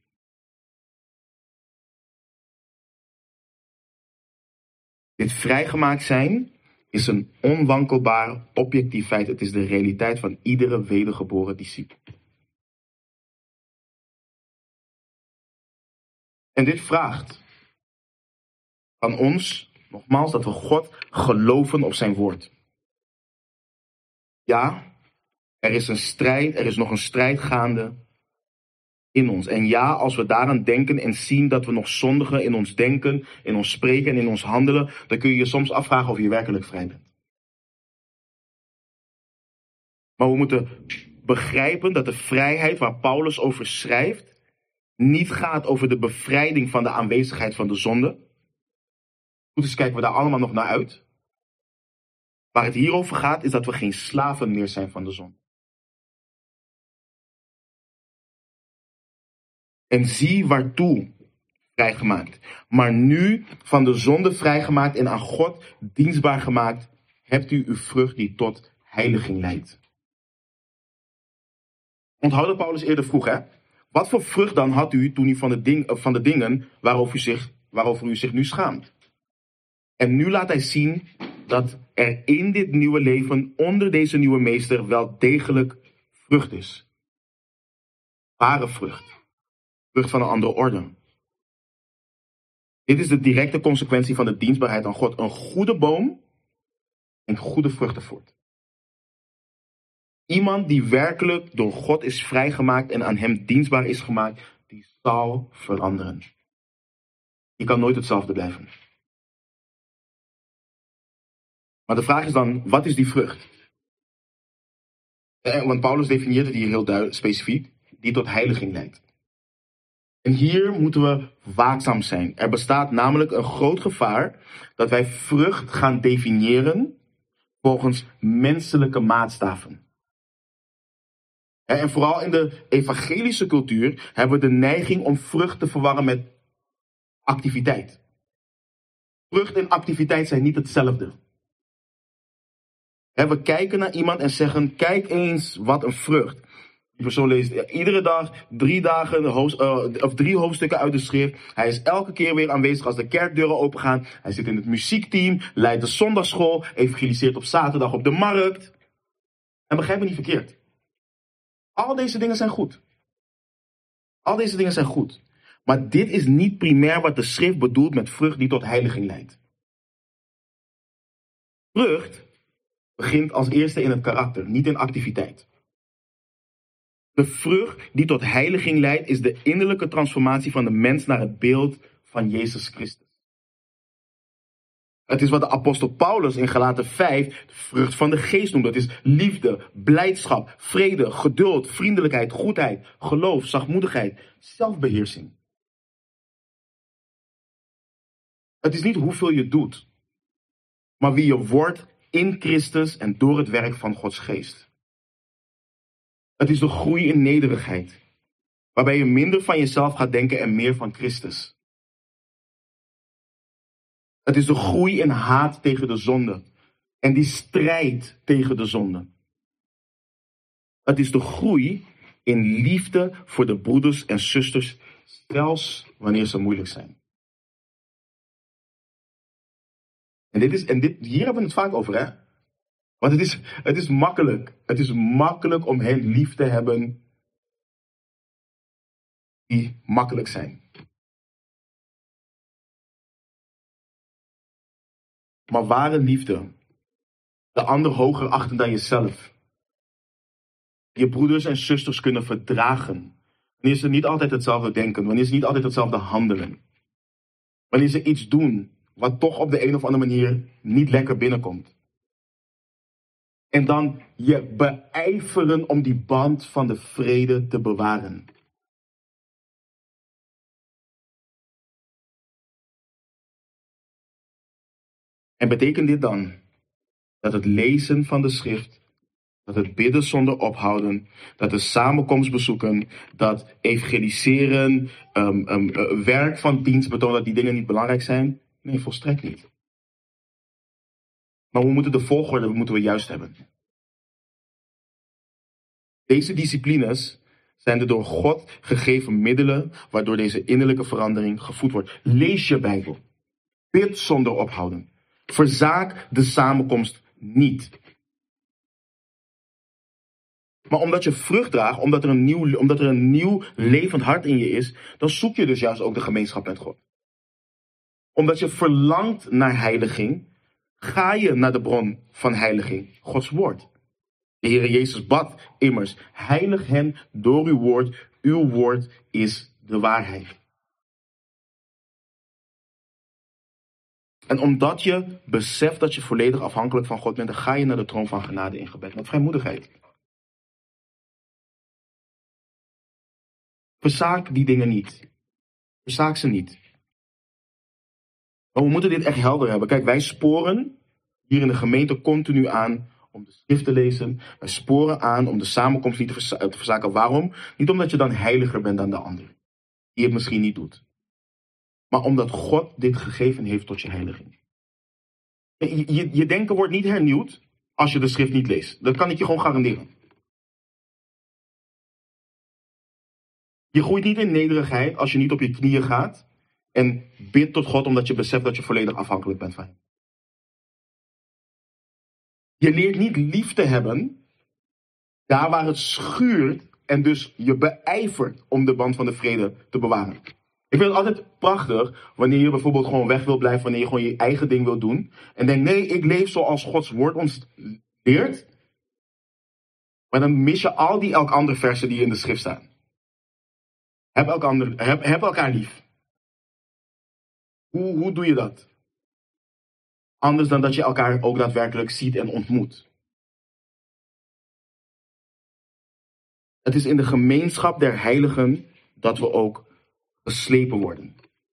[SPEAKER 1] Dit vrijgemaakt zijn is een onwankelbaar objectief feit. Het is de realiteit van iedere wedergeboren discipel. En dit vraagt van ons, nogmaals, dat we God geloven op zijn woord. Ja, er is een strijd, er is nog een strijd gaande in ons. En ja, als we daaraan denken en zien dat we nog zondigen in ons denken, in ons spreken en in ons handelen, dan kun je je soms afvragen of je werkelijk vrij bent. Maar we moeten begrijpen dat de vrijheid waar Paulus over schrijft, niet gaat over de bevrijding van de aanwezigheid van de zonde. Goed eens kijken we daar allemaal nog naar uit. Waar het hier over gaat is dat we geen slaven meer zijn van de zonde. En zie waartoe vrijgemaakt. Maar nu van de zonde vrijgemaakt en aan God dienstbaar gemaakt, hebt u uw vrucht die tot heiliging leidt. Onthoud dat Paulus eerder vroeg, hè? Wat voor vrucht dan had u toen u van de, ding, van de dingen waarover u, zich, waarover u zich nu schaamt? En nu laat hij zien dat er in dit nieuwe leven onder deze nieuwe meester wel degelijk vrucht is. Ware vrucht. Vrucht van een andere orde. Dit is de directe consequentie van de dienstbaarheid aan God. Een goede boom en goede vruchten voort. Iemand die werkelijk door God is vrijgemaakt en aan hem dienstbaar is gemaakt, die zal veranderen. Die kan nooit hetzelfde blijven. Maar de vraag is dan, wat is die vrucht? Want Paulus definieert het hier heel duidelijk, specifiek, die tot heiliging leidt. En hier moeten we waakzaam zijn. Er bestaat namelijk een groot gevaar dat wij vrucht gaan definiëren volgens menselijke maatstaven. En vooral in de evangelische cultuur hebben we de neiging om vrucht te verwarren met activiteit. Vrucht en activiteit zijn niet hetzelfde. He, we kijken naar iemand en zeggen, kijk eens wat een vrucht. Die persoon leest iedere dag drie, dagen, uh, of drie hoofdstukken uit de schrift. Hij is elke keer weer aanwezig als de kerkdeuren opengaan. Hij zit in het muziekteam, leidt de zondagsschool, evangeliseert op zaterdag op de markt. En begrijp me niet verkeerd. Al deze dingen zijn goed. Al deze dingen zijn goed. Maar dit is niet primair wat de schrift bedoelt met vrucht die tot heiliging leidt. Vrucht begint als eerste in het karakter, niet in activiteit. De vrucht die tot heiliging leidt is de innerlijke transformatie van de mens naar het beeld van Jezus Christus. Het is wat de apostel Paulus in Galaten vijf de vrucht van de geest noemt. Dat is liefde, blijdschap, vrede, geduld, vriendelijkheid, goedheid, geloof, zachtmoedigheid, zelfbeheersing. Het is niet hoeveel je doet, maar wie je wordt in Christus en door het werk van Gods geest. Het is de groei in nederigheid, waarbij je minder van jezelf gaat denken en meer van Christus. Het is de groei in haat tegen de zonde en die strijd tegen de zonde. Het is de groei in liefde voor de broeders en zusters, zelfs wanneer ze moeilijk zijn. En, dit is, en dit, hier hebben we het vaak over, hè? Want het is, het is makkelijk. Het is makkelijk om hen lief te hebben die makkelijk zijn. Maar ware liefde, de ander hoger achten dan jezelf. Je broeders en zusters kunnen verdragen. Wanneer ze niet altijd hetzelfde denken, wanneer ze niet altijd hetzelfde handelen. Wanneer ze iets doen wat toch op de een of andere manier niet lekker binnenkomt. En dan je beijveren om die band van de vrede te bewaren. En betekent dit dan dat het lezen van de schrift, dat het bidden zonder ophouden, dat de samenkomst bezoeken, dat evangeliseren, um, um, uh, werk van dienst betonen, dat die dingen niet belangrijk zijn? Nee, volstrekt niet. Maar we moeten de volgorde moeten we juist hebben. Deze disciplines zijn de door God gegeven middelen waardoor deze innerlijke verandering gevoed wordt. Lees je Bijbel. Bid zonder ophouden. Verzaak de samenkomst niet. Maar omdat je vrucht draagt, omdat er, een nieuw, omdat er een nieuw levend hart in je is, dan zoek je dus juist ook de gemeenschap met God. Omdat je verlangt naar heiliging, ga je naar de bron van heiliging, Gods woord. De Heere Jezus bad immers, heilig hen door uw woord, uw woord is de waarheid. En omdat je beseft dat je volledig afhankelijk van God bent, dan ga je naar de troon van genade in gebed met vrijmoedigheid. Verzaak die dingen niet. Verzaak ze niet. Maar we moeten dit echt helder hebben. Kijk, wij sporen hier in de gemeente continu aan om de schrift te lezen. Wij sporen aan om de samenkomst niet te, verza- te verzaken. Waarom? Niet omdat je dan heiliger bent dan de ander, die het misschien niet doet. Maar omdat God dit gegeven heeft tot je heiliging. Je, je, je denken wordt niet hernieuwd als je de schrift niet leest. Dat kan ik je gewoon garanderen. Je groeit niet in nederigheid als je niet op je knieën gaat en bidt tot God omdat je beseft dat je volledig afhankelijk bent van hem. Je leert niet lief te hebben daar waar het schuurt en dus je beijvert om de band van de vrede te bewaren. Ik vind het altijd prachtig wanneer je bijvoorbeeld gewoon weg wil blijven, wanneer je gewoon je eigen ding wil doen. En denkt, nee, ik leef zoals Gods woord ons leert. Maar dan mis je al die elk andere versen die in de schrift staan. Heb, elk ander, heb, heb elkaar lief. Hoe, hoe doe je dat? Anders dan dat je elkaar ook daadwerkelijk ziet en ontmoet. Het is in de gemeenschap der heiligen dat we ook geslepen worden.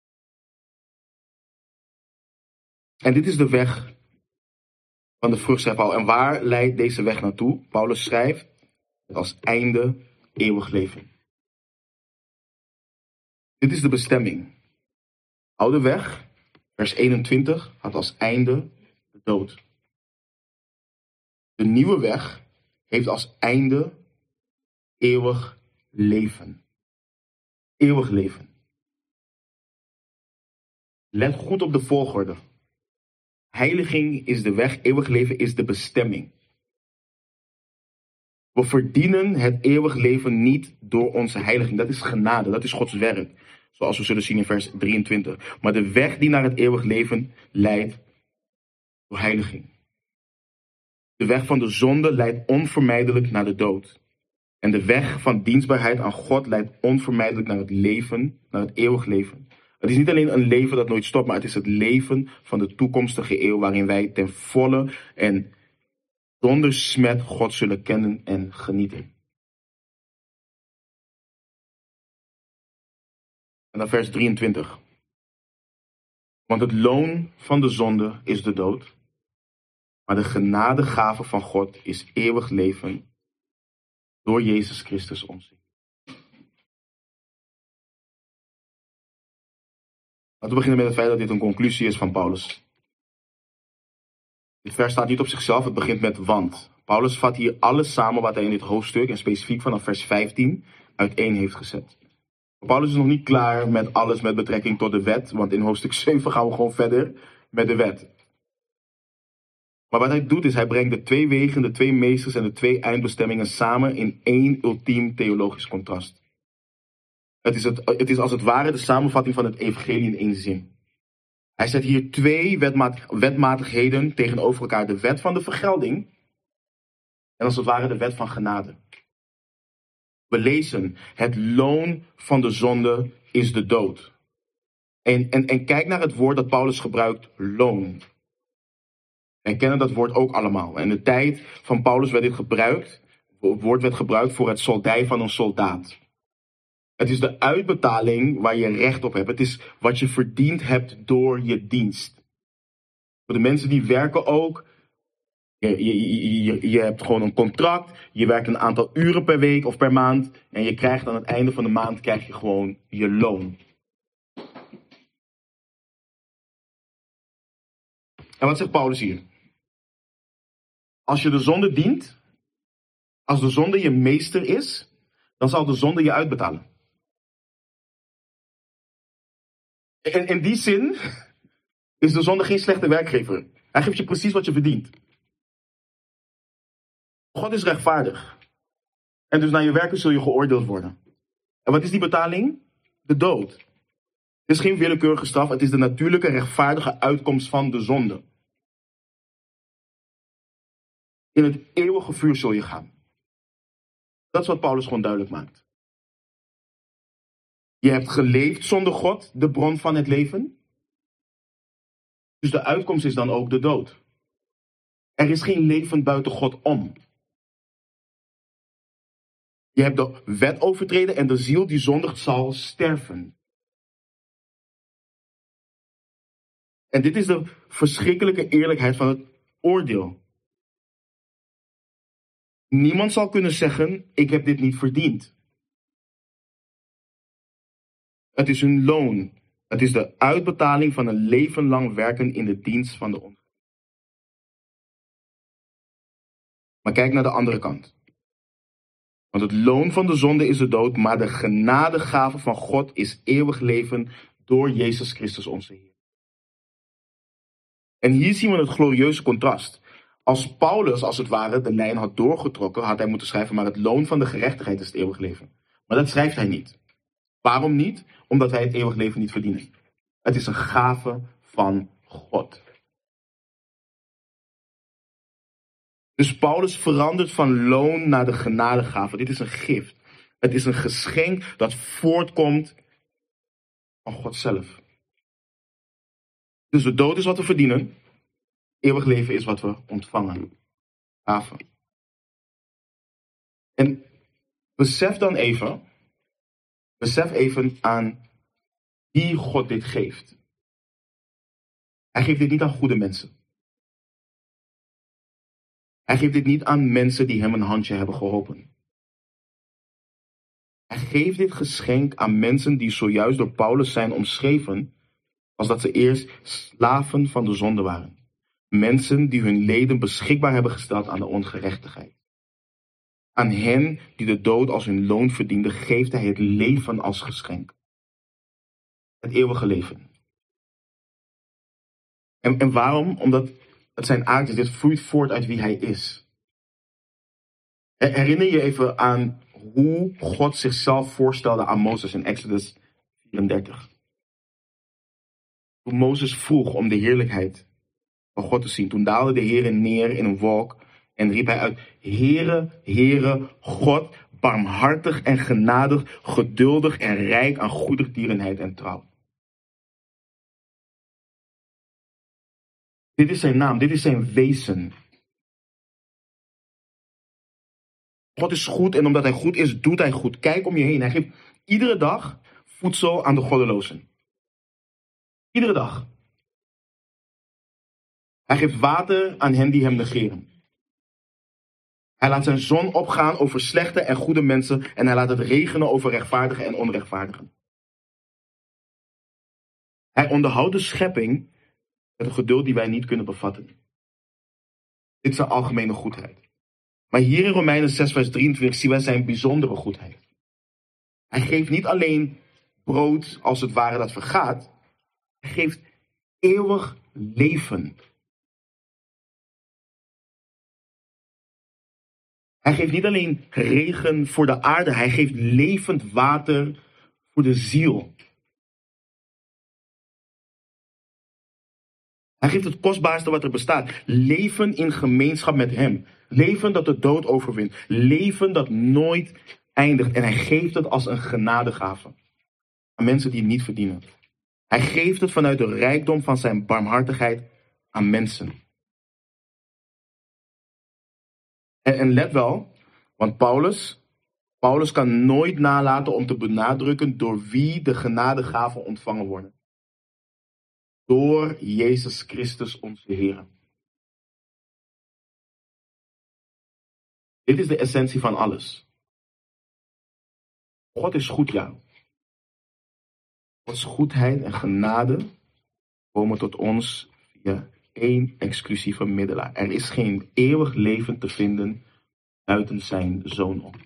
[SPEAKER 1] En dit is de weg van de vrucht, zei Paul. En waar leidt deze weg naartoe? Paulus schrijft als einde eeuwig leven. Dit is de bestemming. Oude weg, vers eenentwintig, had als einde de dood. De nieuwe weg heeft als einde eeuwig leven. Eeuwig leven. Let goed op de volgorde. Heiliging is de weg, eeuwig leven is de bestemming. We verdienen het eeuwig leven niet door onze heiliging. Dat is genade, dat is Gods werk. Zoals we zullen zien in vers drieëntwintig. Maar de weg die naar het eeuwig leven leidt door heiliging. De weg van de zonde leidt onvermijdelijk naar de dood. En de weg van dienstbaarheid aan God leidt onvermijdelijk naar het leven, naar het eeuwig leven. Het is niet alleen een leven dat nooit stopt, maar het is het leven van de toekomstige eeuw waarin wij ten volle en zonder smet God zullen kennen en genieten. En dan vers drieëntwintig. Want het loon van de zonde is de dood, maar de genadegave van God is eeuwig leven door Jezus Christus ons. Laten we beginnen met het feit dat dit een conclusie is van Paulus. Dit vers staat niet op zichzelf, het begint met want. Paulus vat hier alles samen wat hij in dit hoofdstuk, en specifiek vanaf vers vijftien, uiteen heeft gezet. Paulus is nog niet klaar met alles met betrekking tot de wet, want in hoofdstuk zeven gaan we gewoon verder met de wet. Maar wat hij doet is, hij brengt de twee wegen, de twee meesters en de twee eindbestemmingen samen in één ultiem theologisch contrast. Het is, het, het is als het ware de samenvatting van het evangelie in één zin. Hij zet hier twee wetmatig, wetmatigheden tegenover elkaar. De wet van de vergelding en als het ware de wet van genade. We lezen, het loon van de zonde is de dood. En, en, en kijk naar het woord dat Paulus gebruikt, loon. Wij kennen dat woord ook allemaal. In de tijd van Paulus werd dit gebruikt, het woord werd gebruikt voor het soldij van een soldaat. Het is de uitbetaling waar je recht op hebt. Het is wat je verdiend hebt door je dienst. Voor de mensen die werken ook. Je, je, je, je hebt gewoon een contract. Je werkt een aantal uren per week of per maand. En je krijgt aan het einde van de maand krijg je gewoon je loon. En wat zegt Paulus hier? Als je de zonde dient, als de zonde je meester is, dan zal de zonde je uitbetalen. En in die zin is de zonde geen slechte werkgever. Hij geeft je precies wat je verdient. God is rechtvaardig. En dus naar je werken zul je geoordeeld worden. En wat is die betaling? De dood. Het is geen willekeurige straf, het is de natuurlijke rechtvaardige uitkomst van de zonde. In het eeuwige vuur zul je gaan. Dat is wat Paulus gewoon duidelijk maakt. Je hebt geleefd zonder God, de bron van het leven. Dus de uitkomst is dan ook de dood. Er is geen leven buiten God om. Je hebt de wet overtreden en de ziel die zondigt zal sterven. En dit is de verschrikkelijke eerlijkheid van het oordeel. Niemand zal kunnen zeggen, ik heb dit niet verdiend. Het is hun loon. Het is de uitbetaling van een leven lang werken in de dienst van de ongeluk. Maar kijk naar de andere kant. Want het loon van de zonde is de dood, maar de genadegave van God is eeuwig leven door Jezus Christus onze Heer. En hier zien we het glorieuze contrast. Als Paulus, als het ware, de lijn had doorgetrokken, had hij moeten schrijven, maar het loon van de gerechtigheid is het eeuwig leven. Maar dat schrijft hij niet. Waarom niet? Omdat wij het eeuwig leven niet verdienen. Het is een gave van God. Dus Paulus verandert van loon naar de genadegave. Dit is een gift. Het is een geschenk dat voortkomt van God zelf. Dus de dood is wat we verdienen. Eeuwig leven is wat we ontvangen. Gave. En besef dan even, besef even aan wie God dit geeft. Hij geeft dit niet aan goede mensen. Hij geeft dit niet aan mensen die hem een handje hebben geholpen. Hij geeft dit geschenk aan mensen die zojuist door Paulus zijn omschreven als dat ze eerst slaven van de zonde waren. Mensen die hun leden beschikbaar hebben gesteld aan de ongerechtigheid. Aan hen die de dood als hun loon verdienden, geeft hij het leven als geschenk. Het eeuwige leven. En, en waarom? Omdat het zijn aard is. Dit vloeit voort uit wie hij is. Herinner je even aan hoe God zichzelf voorstelde aan Mozes in Exodus vierendertig. Toen Mozes vroeg om de heerlijkheid van God te zien, toen daalde de Heere neer in een wolk en riep hij uit: Heere, Heere, God, barmhartig en genadig, geduldig en rijk aan goedertierenheid en trouw. Dit is zijn naam, dit is zijn wezen. God is goed en omdat hij goed is, doet hij goed. Kijk om je heen. Hij geeft iedere dag voedsel aan de goddelozen. Iedere dag. Hij geeft water aan hen die hem negeren. Hij laat zijn zon opgaan over slechte en goede mensen en hij laat het regenen over rechtvaardigen en onrechtvaardigen. Hij onderhoudt de schepping met een geduld die wij niet kunnen bevatten. Dit is zijn algemene goedheid. Maar hier in Romeinen zes vers drieëntwintig zien wij zijn bijzondere goedheid. Hij geeft niet alleen brood als het ware dat vergaat. Hij geeft eeuwig leven. Hij geeft niet alleen regen voor de aarde. Hij geeft levend water voor de ziel. Hij geeft het kostbaarste wat er bestaat. Leven in gemeenschap met hem. Leven dat de dood overwint. Leven dat nooit eindigt. En hij geeft het als een genadegave. Aan mensen die het niet verdienen. Hij geeft het vanuit de rijkdom van zijn barmhartigheid aan mensen. En, en let wel, want Paulus, Paulus kan nooit nalaten om te benadrukken door wie de genadegaven ontvangen worden. Door Jezus Christus onze Heer. Dit is de essentie van alles. God is goed, ja. Gods goedheid en genade komen tot ons via één exclusieve middelaar. Er is geen eeuwig leven te vinden buiten zijn Zoon om.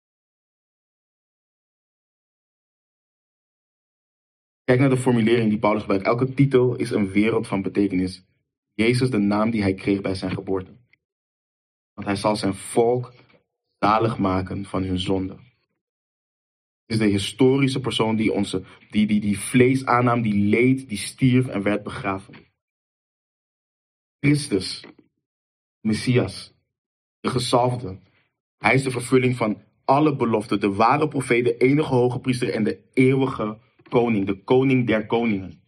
[SPEAKER 1] Kijk naar de formulering die Paulus gebruikt. Elke titel is een wereld van betekenis. Jezus, de naam die hij kreeg bij zijn geboorte. Want hij zal zijn volk zalig maken van hun zonde. Het is de historische persoon die, onze, die, die, die vlees aannam, die leed, die stierf en werd begraven. Christus, Messias, de gezalfde. Hij is de vervulling van alle beloften, de ware profeet, de enige hoge priester en de eeuwige koning, de koning der koningen.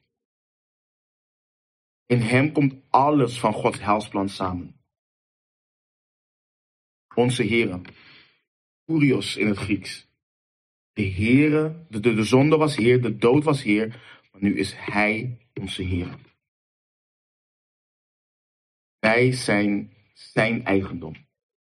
[SPEAKER 1] In hem komt alles van Gods heilsplan samen. Onze Heere, Kurios in het Grieks. De Heere, de, de, de zonde was Heer, de dood was Heer, maar nu is Hij onze Heer. Wij zijn zijn eigendom.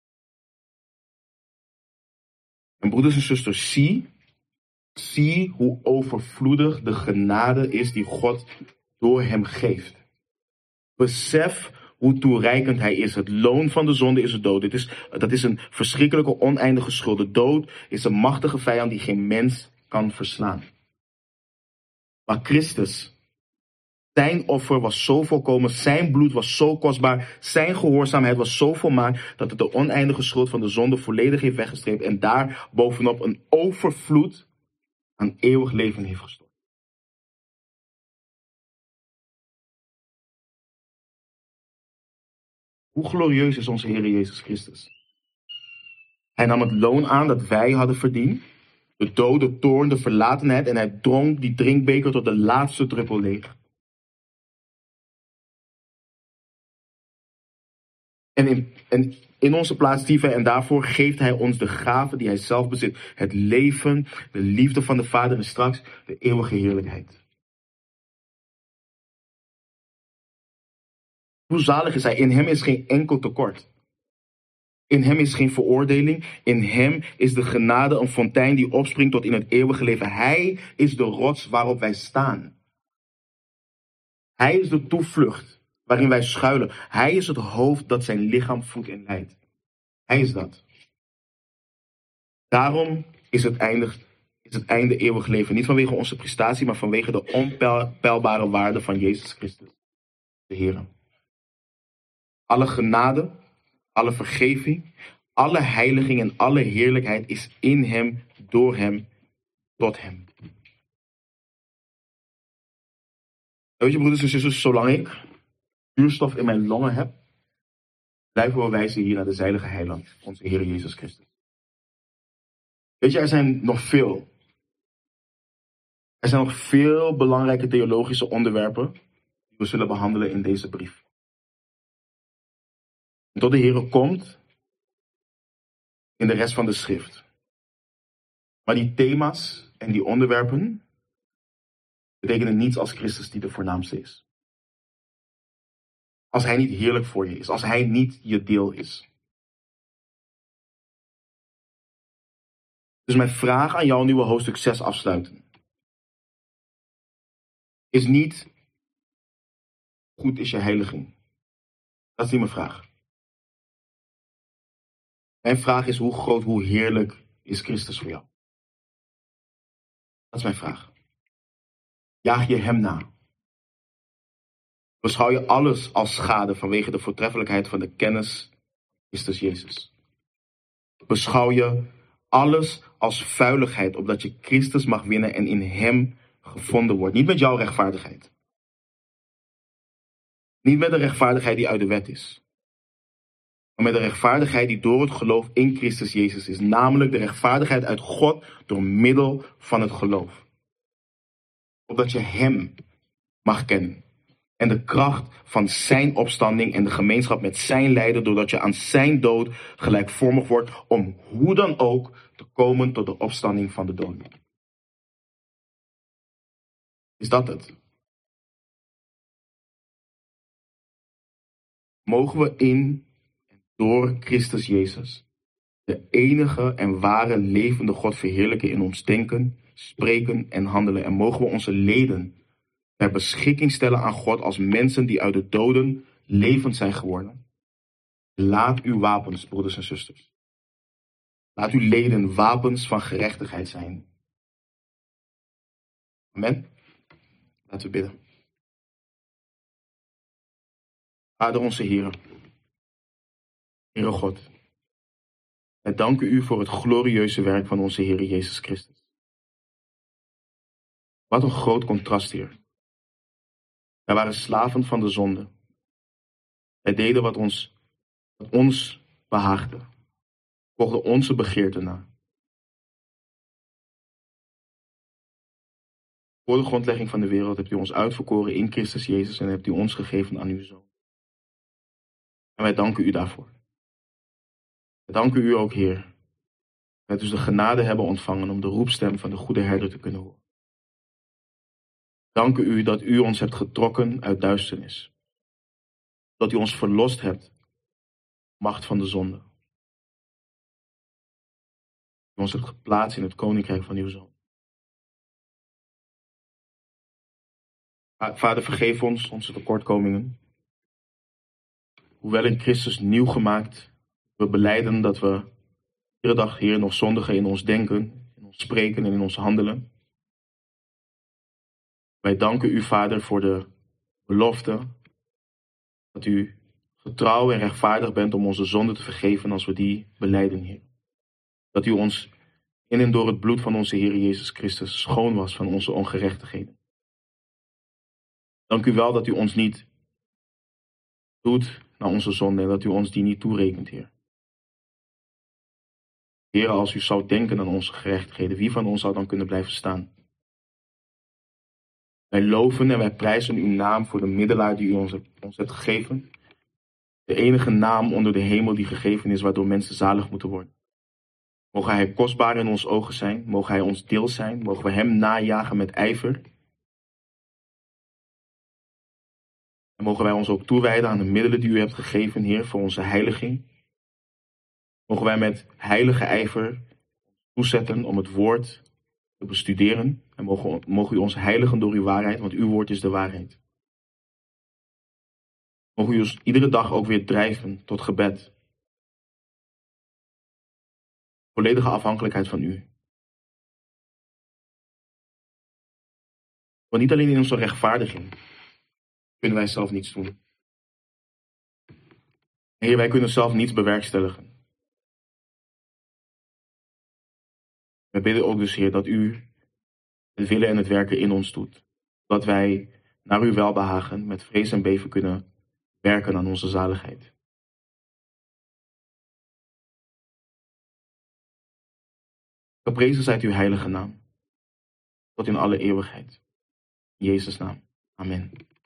[SPEAKER 1] En broeders en zusters, zie, zie hoe overvloedig de genade is die God door hem geeft. Besef hoe toereikend hij is. Het loon van de zonde is de dood. Dit is, dat is een verschrikkelijke oneindige schuld. De dood is een machtige vijand die geen mens kan verslaan. Maar Christus, zijn offer was zo volkomen, zijn bloed was zo kostbaar, zijn gehoorzaamheid was zo volmaakt, dat het de oneindige schuld van de zonde volledig heeft weggestreept en daar bovenop een overvloed aan eeuwig leven heeft gestort. Hoe glorieus is onze Heer Jezus Christus. Hij nam het loon aan dat wij hadden verdiend, de dood, de toorn, de verlatenheid, en hij dronk die drinkbeker tot de laatste druppel leeg. En in, en in onze plaats stierf hij en daarvoor geeft hij ons de gave die hij zelf bezit. Het leven, de liefde van de Vader en straks de eeuwige heerlijkheid. Hoe zalig is hij? In hem is geen enkel tekort. In hem is geen veroordeling. In hem is de genade een fontein die opspringt tot in het eeuwige leven. Hij is de rots waarop wij staan. Hij is de toevlucht waarin wij schuilen. Hij is het hoofd dat zijn lichaam voedt en leidt. Hij is dat. Daarom is het einde, is het einde eeuwig leven. Niet vanwege onze prestatie, maar vanwege de onpeilbare waarde van Jezus Christus, de Heer. Alle genade, alle vergeving, alle heiliging en alle heerlijkheid is in hem, door hem, tot hem. Weet je, broeders en zusters, zolang ik zuurstof in mijn longen heb, blijven we wijzen hier naar de zeilige heiland, onze Heer Jezus Christus. Weet je, er zijn nog veel. Er zijn nog veel belangrijke theologische onderwerpen die we zullen behandelen in deze brief. En tot de Heer komt in de rest van de schrift. Maar die thema's en die onderwerpen betekenen niets als Christus die de voornaamste is. Als hij niet heerlijk voor je is, als hij niet je deel is. Dus mijn vraag aan jou nu we hoofdstuk zes afsluiten. Is niet, goed is je heiliging. Dat is niet mijn vraag. Mijn vraag is, hoe groot, hoe heerlijk is Christus voor jou? Dat is mijn vraag. Jaag je hem na? Beschouw je alles als schade vanwege de voortreffelijkheid van de kennis van Christus Jezus? Beschouw je alles als vuiligheid, opdat je Christus mag winnen en in hem gevonden wordt? Niet met jouw rechtvaardigheid. Niet met de rechtvaardigheid die uit de wet is. Maar met de rechtvaardigheid die door het geloof in Christus Jezus is. Namelijk de rechtvaardigheid uit God door middel van het geloof. Opdat je hem mag kennen. En de kracht van zijn opstanding en de gemeenschap met zijn lijden, doordat je aan zijn dood gelijkvormig wordt, om hoe dan ook te komen tot de opstanding van de doden. Is dat het? Mogen we in en door Christus Jezus de enige en ware levende God verheerlijken in ons denken, spreken en handelen. En mogen we onze leden ter beschikking stellen aan God als mensen die uit de doden levend zijn geworden. Laat uw wapens, broeders en zusters. Laat uw leden wapens van gerechtigheid zijn. Amen. Laten we bidden. Vader onze Heer, Heere God, wij danken u voor het glorieuze werk van onze Heer Jezus Christus. Wat een groot contrast, Heer. Wij waren slaven van de zonde. Wij deden wat ons, wat ons behaagde. Volgden onze begeerten na. Voor de grondlegging van de wereld hebt u ons uitverkoren in Christus Jezus en hebt u ons gegeven aan uw Zoon. En wij danken u daarvoor. Wij danken u ook, Heer, dat we dus de genade hebben ontvangen om de roepstem van de goede herder te kunnen horen. Danken u dat u ons hebt getrokken uit duisternis. Dat u ons verlost hebt, macht van de zonde. U ons hebt geplaatst in het koninkrijk van uw Zoon. Vader, vergeef ons onze tekortkomingen. Hoewel in Christus nieuw gemaakt, we belijden dat we iedere dag, Heer, nog zondigen in ons denken, in ons spreken en in ons handelen. Wij danken u, Vader, voor de belofte dat u getrouw en rechtvaardig bent om onze zonden te vergeven als we die belijden, Heer. Dat u ons in en door het bloed van onze Heer Jezus Christus schoon was van onze ongerechtigheden. Dank u wel dat u ons niet doet naar onze zonde en dat u ons die niet toerekent, Heer. Heer, als u zou denken aan onze gerechtigheden, wie van ons zou dan kunnen blijven staan? Wij loven en wij prijzen uw naam voor de middelaar die u ons hebt, ons hebt gegeven. De enige naam onder de hemel die gegeven is, waardoor mensen zalig moeten worden. Mogen hij kostbaar in ons ogen zijn, mogen hij ons deel zijn, mogen we hem najagen met ijver. En mogen wij ons ook toewijden aan de middelen die u hebt gegeven, Heer, voor onze heiliging. Mogen wij met heilige ijver toezetten om het woord te bestuderen. En mogen, mogen u ons heiligen door uw waarheid, want uw woord is de waarheid. Mogen u ons iedere dag ook weer drijven tot gebed. Volledige afhankelijkheid van u. Want niet alleen in onze rechtvaardiging kunnen wij zelf niets doen. Heer, wij kunnen zelf niets bewerkstelligen. We bidden ook dus, Heer, dat u het willen en het werken in ons doet. Dat wij naar uw welbehagen met vrees en beven kunnen werken aan onze zaligheid. Geprezen zijt uw heilige naam, tot in alle eeuwigheid. In Jezus' naam. Amen.